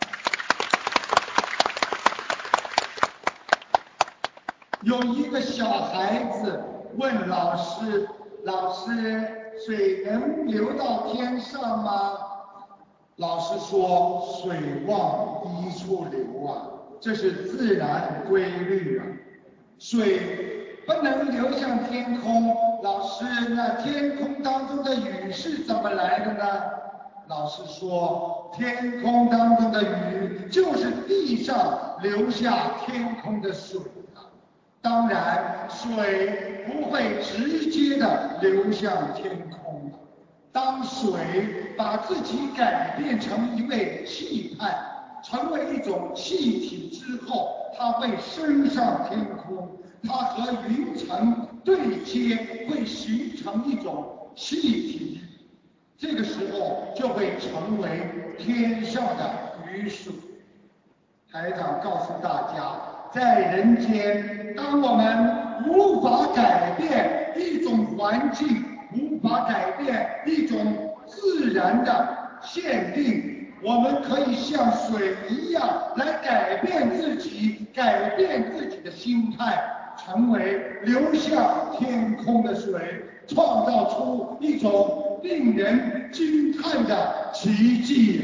有一个小孩子问老师，老师，水能流到天上吗？老师说，水往低处流啊，这是自然规律啊。水不能流向天空，老师，那天空当中的雨是怎么来的呢？老师说，天空当中的雨就是地上流下天空的水啊。当然，水不会直接的流向天空的。当水把自己改变成一位气派，成为一种气体之后，它会升上天空，它和云层对接，会形成一种气体，这个时候就会成为天上的雨水。台长告诉大家，在人间，当我们无法改变一种环境，无法改变一种自然的限定，我们可以像水一样来改变自己，改变自己的心态，成为流向天空的水，创造出一种令人惊叹的奇迹。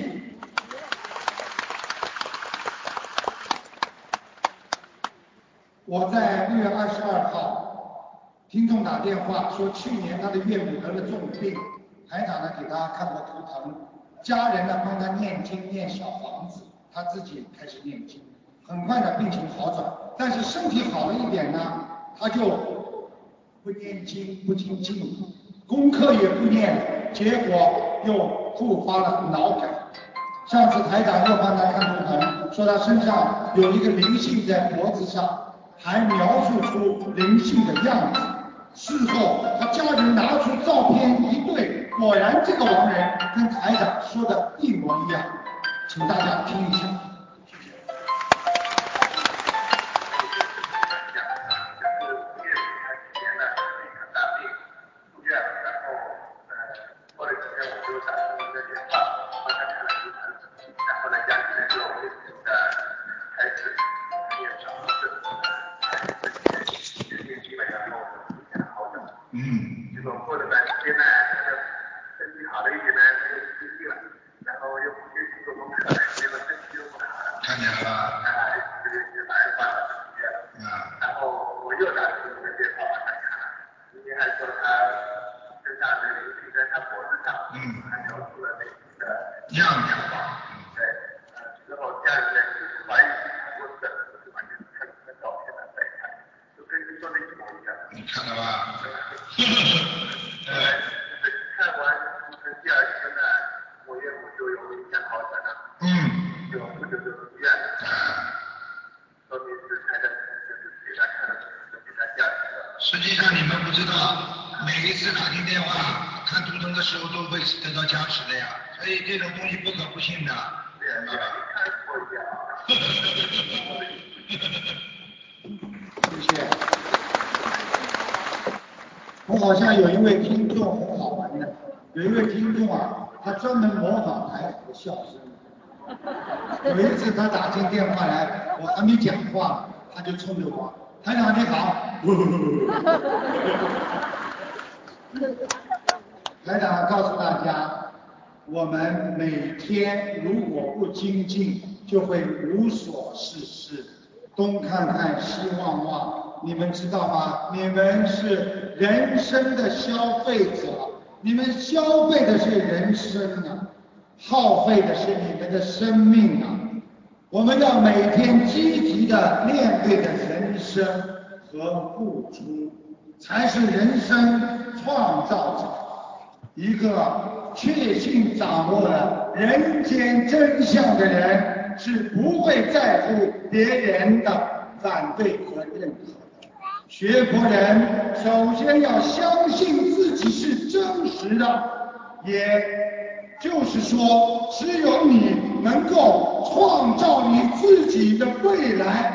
我在六月二十二号，听众打电话说，去年他的岳母得了重病，台长呢给他看过图腾，家人呢帮他念经念小房子，他自己开始念经，很快的病情好转，但是身体好了一点呢，他就不念经不精进，功课也不念，结果又复发了脑梗。上次台长又帮他看图腾，说他身上有一个灵性在脖子上，还描述出灵性的样子。事后他家人拿出照片一对，果然这个亡人跟台长说的一模一样。请大家听一下。 看见了吧？ 哎，这个是打电话了，啊，然后我又打出你的电话把他看，您还说他身上的灵性在他脖子上， 嗯， 还描述了那个样子， 对，呃，之后家里面就是怀疑我整个就是把这看那照片来再看，就跟你说的一模一样。 你看了吧？ 对，就是看完第二天呢，我岳母就有明显好转了， 嗯， 就不久就出院了，说明是台长就是给他看了，就给他加持了。 实际上你们不知道，每一次打进电话看图腾的时候都会得到加持的呀，所以这种东西不可不信的。 对，你看过一样。 谢谢。我好像有一位听众很好玩的，有一位听众啊，他专门模仿台长的笑声。有一次他打进电话来，我还没讲话，他就冲着我，台长你好。台长告诉大家，我们每天如果不精进，就会无所事事，东看看西望望，你们知道吗？你们是人生的消费者，你们消费的是人生啊，耗费的是你们的生命啊。我们要每天积极的面对的人生和付出，才是人生创造者。一个确信掌握了人间真相的人，是不会在乎别人的反对和认可的。学佛人首先要相信自己是真实的，也就是说，只有你能够创造你自己的未来。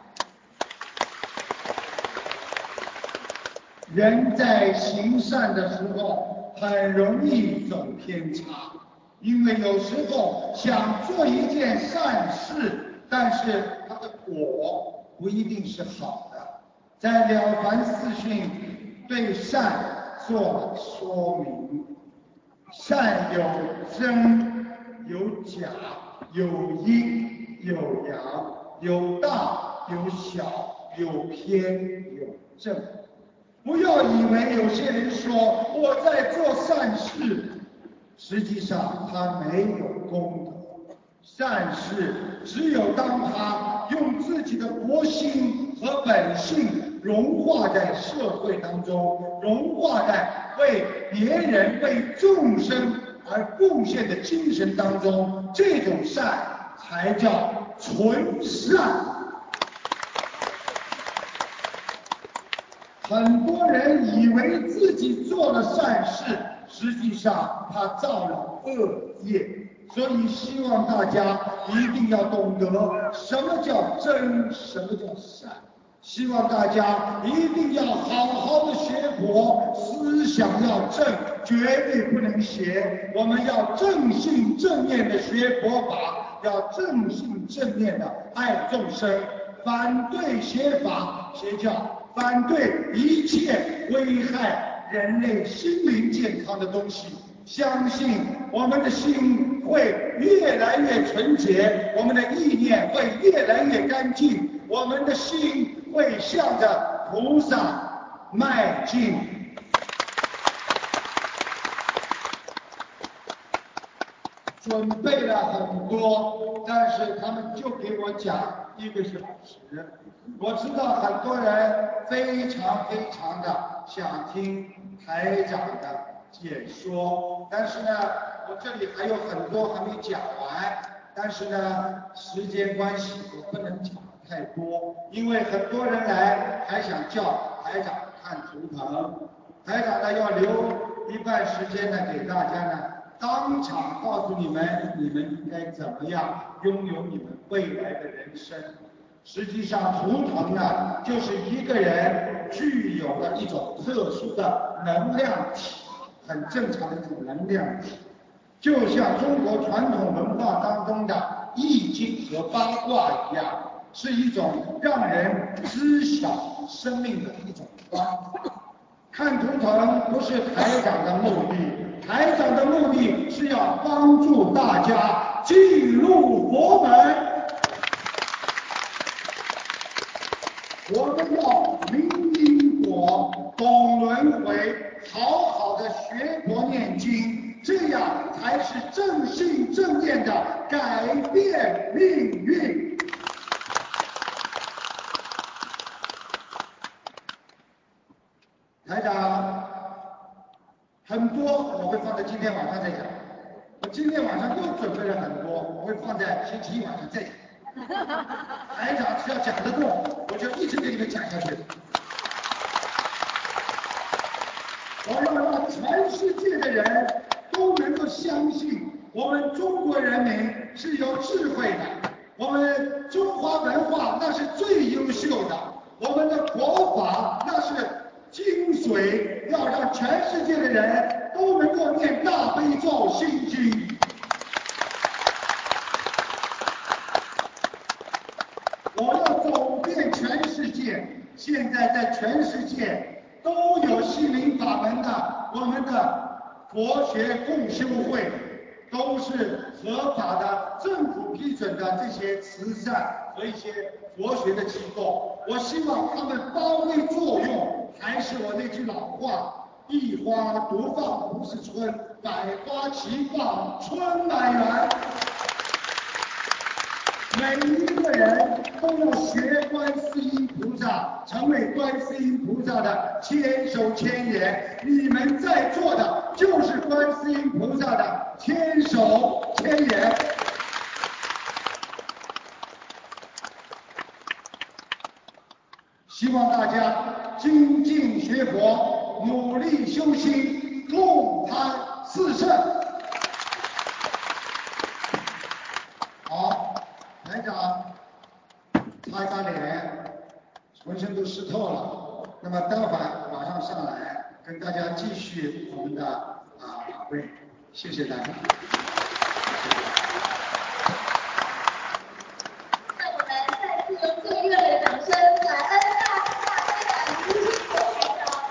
人在行善的时候很容易走偏差，因为有时候想做一件善事，但是它的果不一定是好的。在《了凡四训》对善做了说明，善有真有假，有阴有阳，有大有小，有偏有正。不要以为有些人说我在做善事，实际上他没有功德。善事只有当他用自己的佛心和本性融化在社会当中，融化在为别人为众生而贡献的精神当中，这种善才叫纯善。很多人以为自己做了善事，实际上他造了恶业，所以希望大家一定要懂得什么叫真，什么叫善。希望大家一定要好好的学佛，思想要正，绝对不能邪。我们要正信正念的学佛法，要正信正念的爱众生，反对邪法邪教，反对一切危害人类心灵健康的东西，相信我们的心会越来越纯洁，我们的意念会越来越干净，我们的心会向着菩萨迈进。准备了很多，但是他们就给我讲一个小时。我知道很多人非常非常的想听台长的解说，但是呢，我这里还有很多还没讲完，但是呢，时间关系我不能讲太多，因为很多人来还想叫台长看图腾，台长呢要留一半时间呢给大家呢当场告诉你们，你们应该怎么样拥有你们未来的人生。实际上，图腾呢，就是一个人具有的一种特殊的能量体，很正常的一种能量体，就像中国传统文化当中的易经和八卦一样，是一种让人知晓生命的一种方法。看图腾不是台长的目的，台长的目的是要帮助大家进入佛门。 我们要明因果，懂轮回，好好的学佛念经，这样才是正信正念的改变命运。台长，很多我会放在今天晚上再讲。我今天晚上又准备了很多，我会放在星期一晚上再讲。台长只要讲得动，我就一直给你们讲下去。我要让全世界的人都能够相信，我们中国人民是有智慧的，我们中华文化那是最优秀的，我们的佛法那是精髓，要让全世界的人都能够念大悲咒心经。我要走遍全世界，现在在全世界都有心灵法门的，我们的佛学共修会都是合法的、政府批准的这些慈善和一些佛学的机构。我希望他们发挥作用，还是我那句老话：一花独放不是春，百花齐放春满园。每一个人都要学观世音菩萨，成为观世音菩萨的千手千眼。你们在座的就是观世音菩萨的千手千眼。希望大家精进学佛，努力修心，共攀四圣。好。台长擦一擦脸，浑身都湿透了。那么待会儿马上上来跟大家继续我们的啊法会，谢谢大家。 让我们再次用最热烈的掌声，感恩大慈大悲的卢金国台长。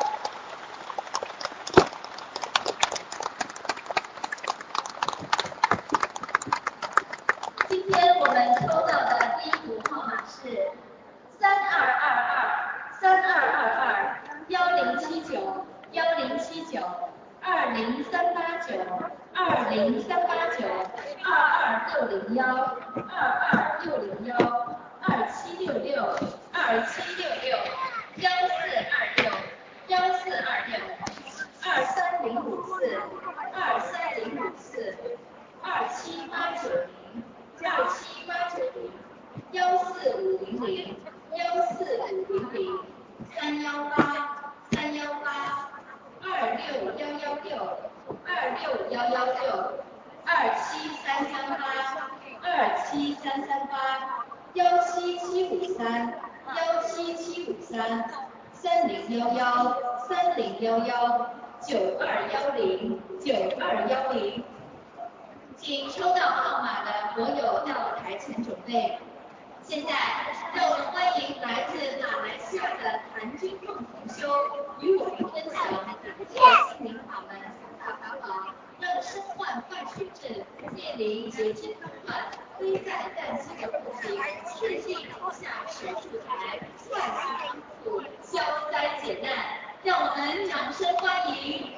今天我们抽到的第一组号码是三二二二三二二二幺零七九幺零七九二零三八九二零三八九二二六零幺二二六零幺二七六六二七六六幺四二六幺四二六二三零五四二三零五四二七八九零二七八九零幺四五零零幺四五零零三幺八三幺八二六幺幺六二六幺幺六二七三三八二七三三八幺七七五三幺七七五三三零幺幺三零幺幺九二幺零九二幺零。请抽到号码的佛友到台前准备。现在，让我们欢迎来自马来西亚的谭君凤同修与我们分享借心灵法门大法宝，让身患坏血症、面临结晶瘫痪、危在旦夕的父亲，确信出下手术台，快速康复，消灾解难。让我们掌声欢迎。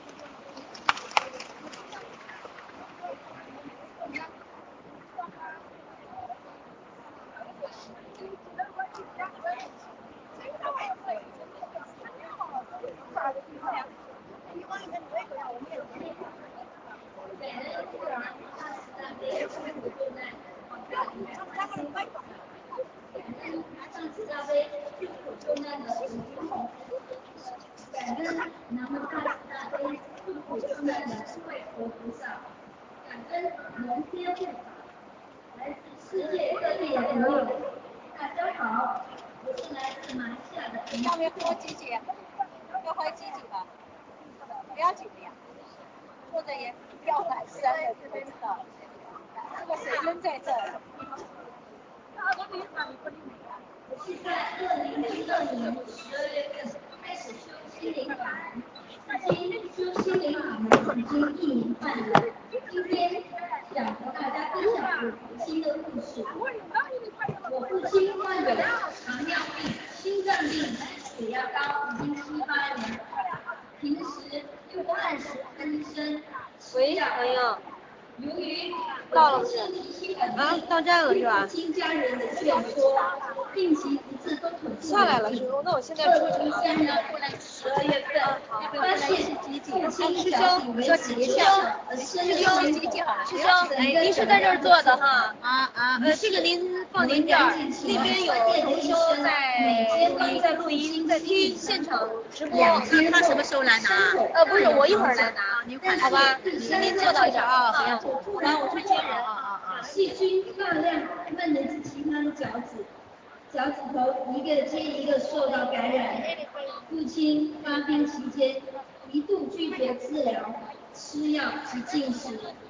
感恩南无大慈大悲救苦救难的诸位佛菩萨，感恩龙天护法，来自世界各地的朋友，大家好，我是来自马来西亚的朋友。 上面喝几几？要喝几几吧？不要紧的呀，或者也要很深的就知道。这个水樽在这儿。 我是在二零零二年十二月份开始修心灵法门，至今修心灵法门已经一年半了。今天想和大家分享我父亲的故事。我父亲患有糖尿病、心到了不是？啊，到站了是吧？ 经家人的劝说，病情一致都很下来了是吗？那我现在出去。 十二月份发现几几？ 父亲师脚兄， 底说为结师兄，师兄，师兄，哎，您是在这儿做的哈？啊啊。呃，这个您放您这儿，那边有同修在在录音，在听现场直播。那他什么时候来拿？呃，不是，我一会儿来拿。您快，好吧？那您坐到这儿啊，不用。不然我去接人啊啊啊。 细菌大量闷的其他的脚趾，脚趾头一个接一个受到感染。父亲发病期间一度拒绝治疗、吃药及进食。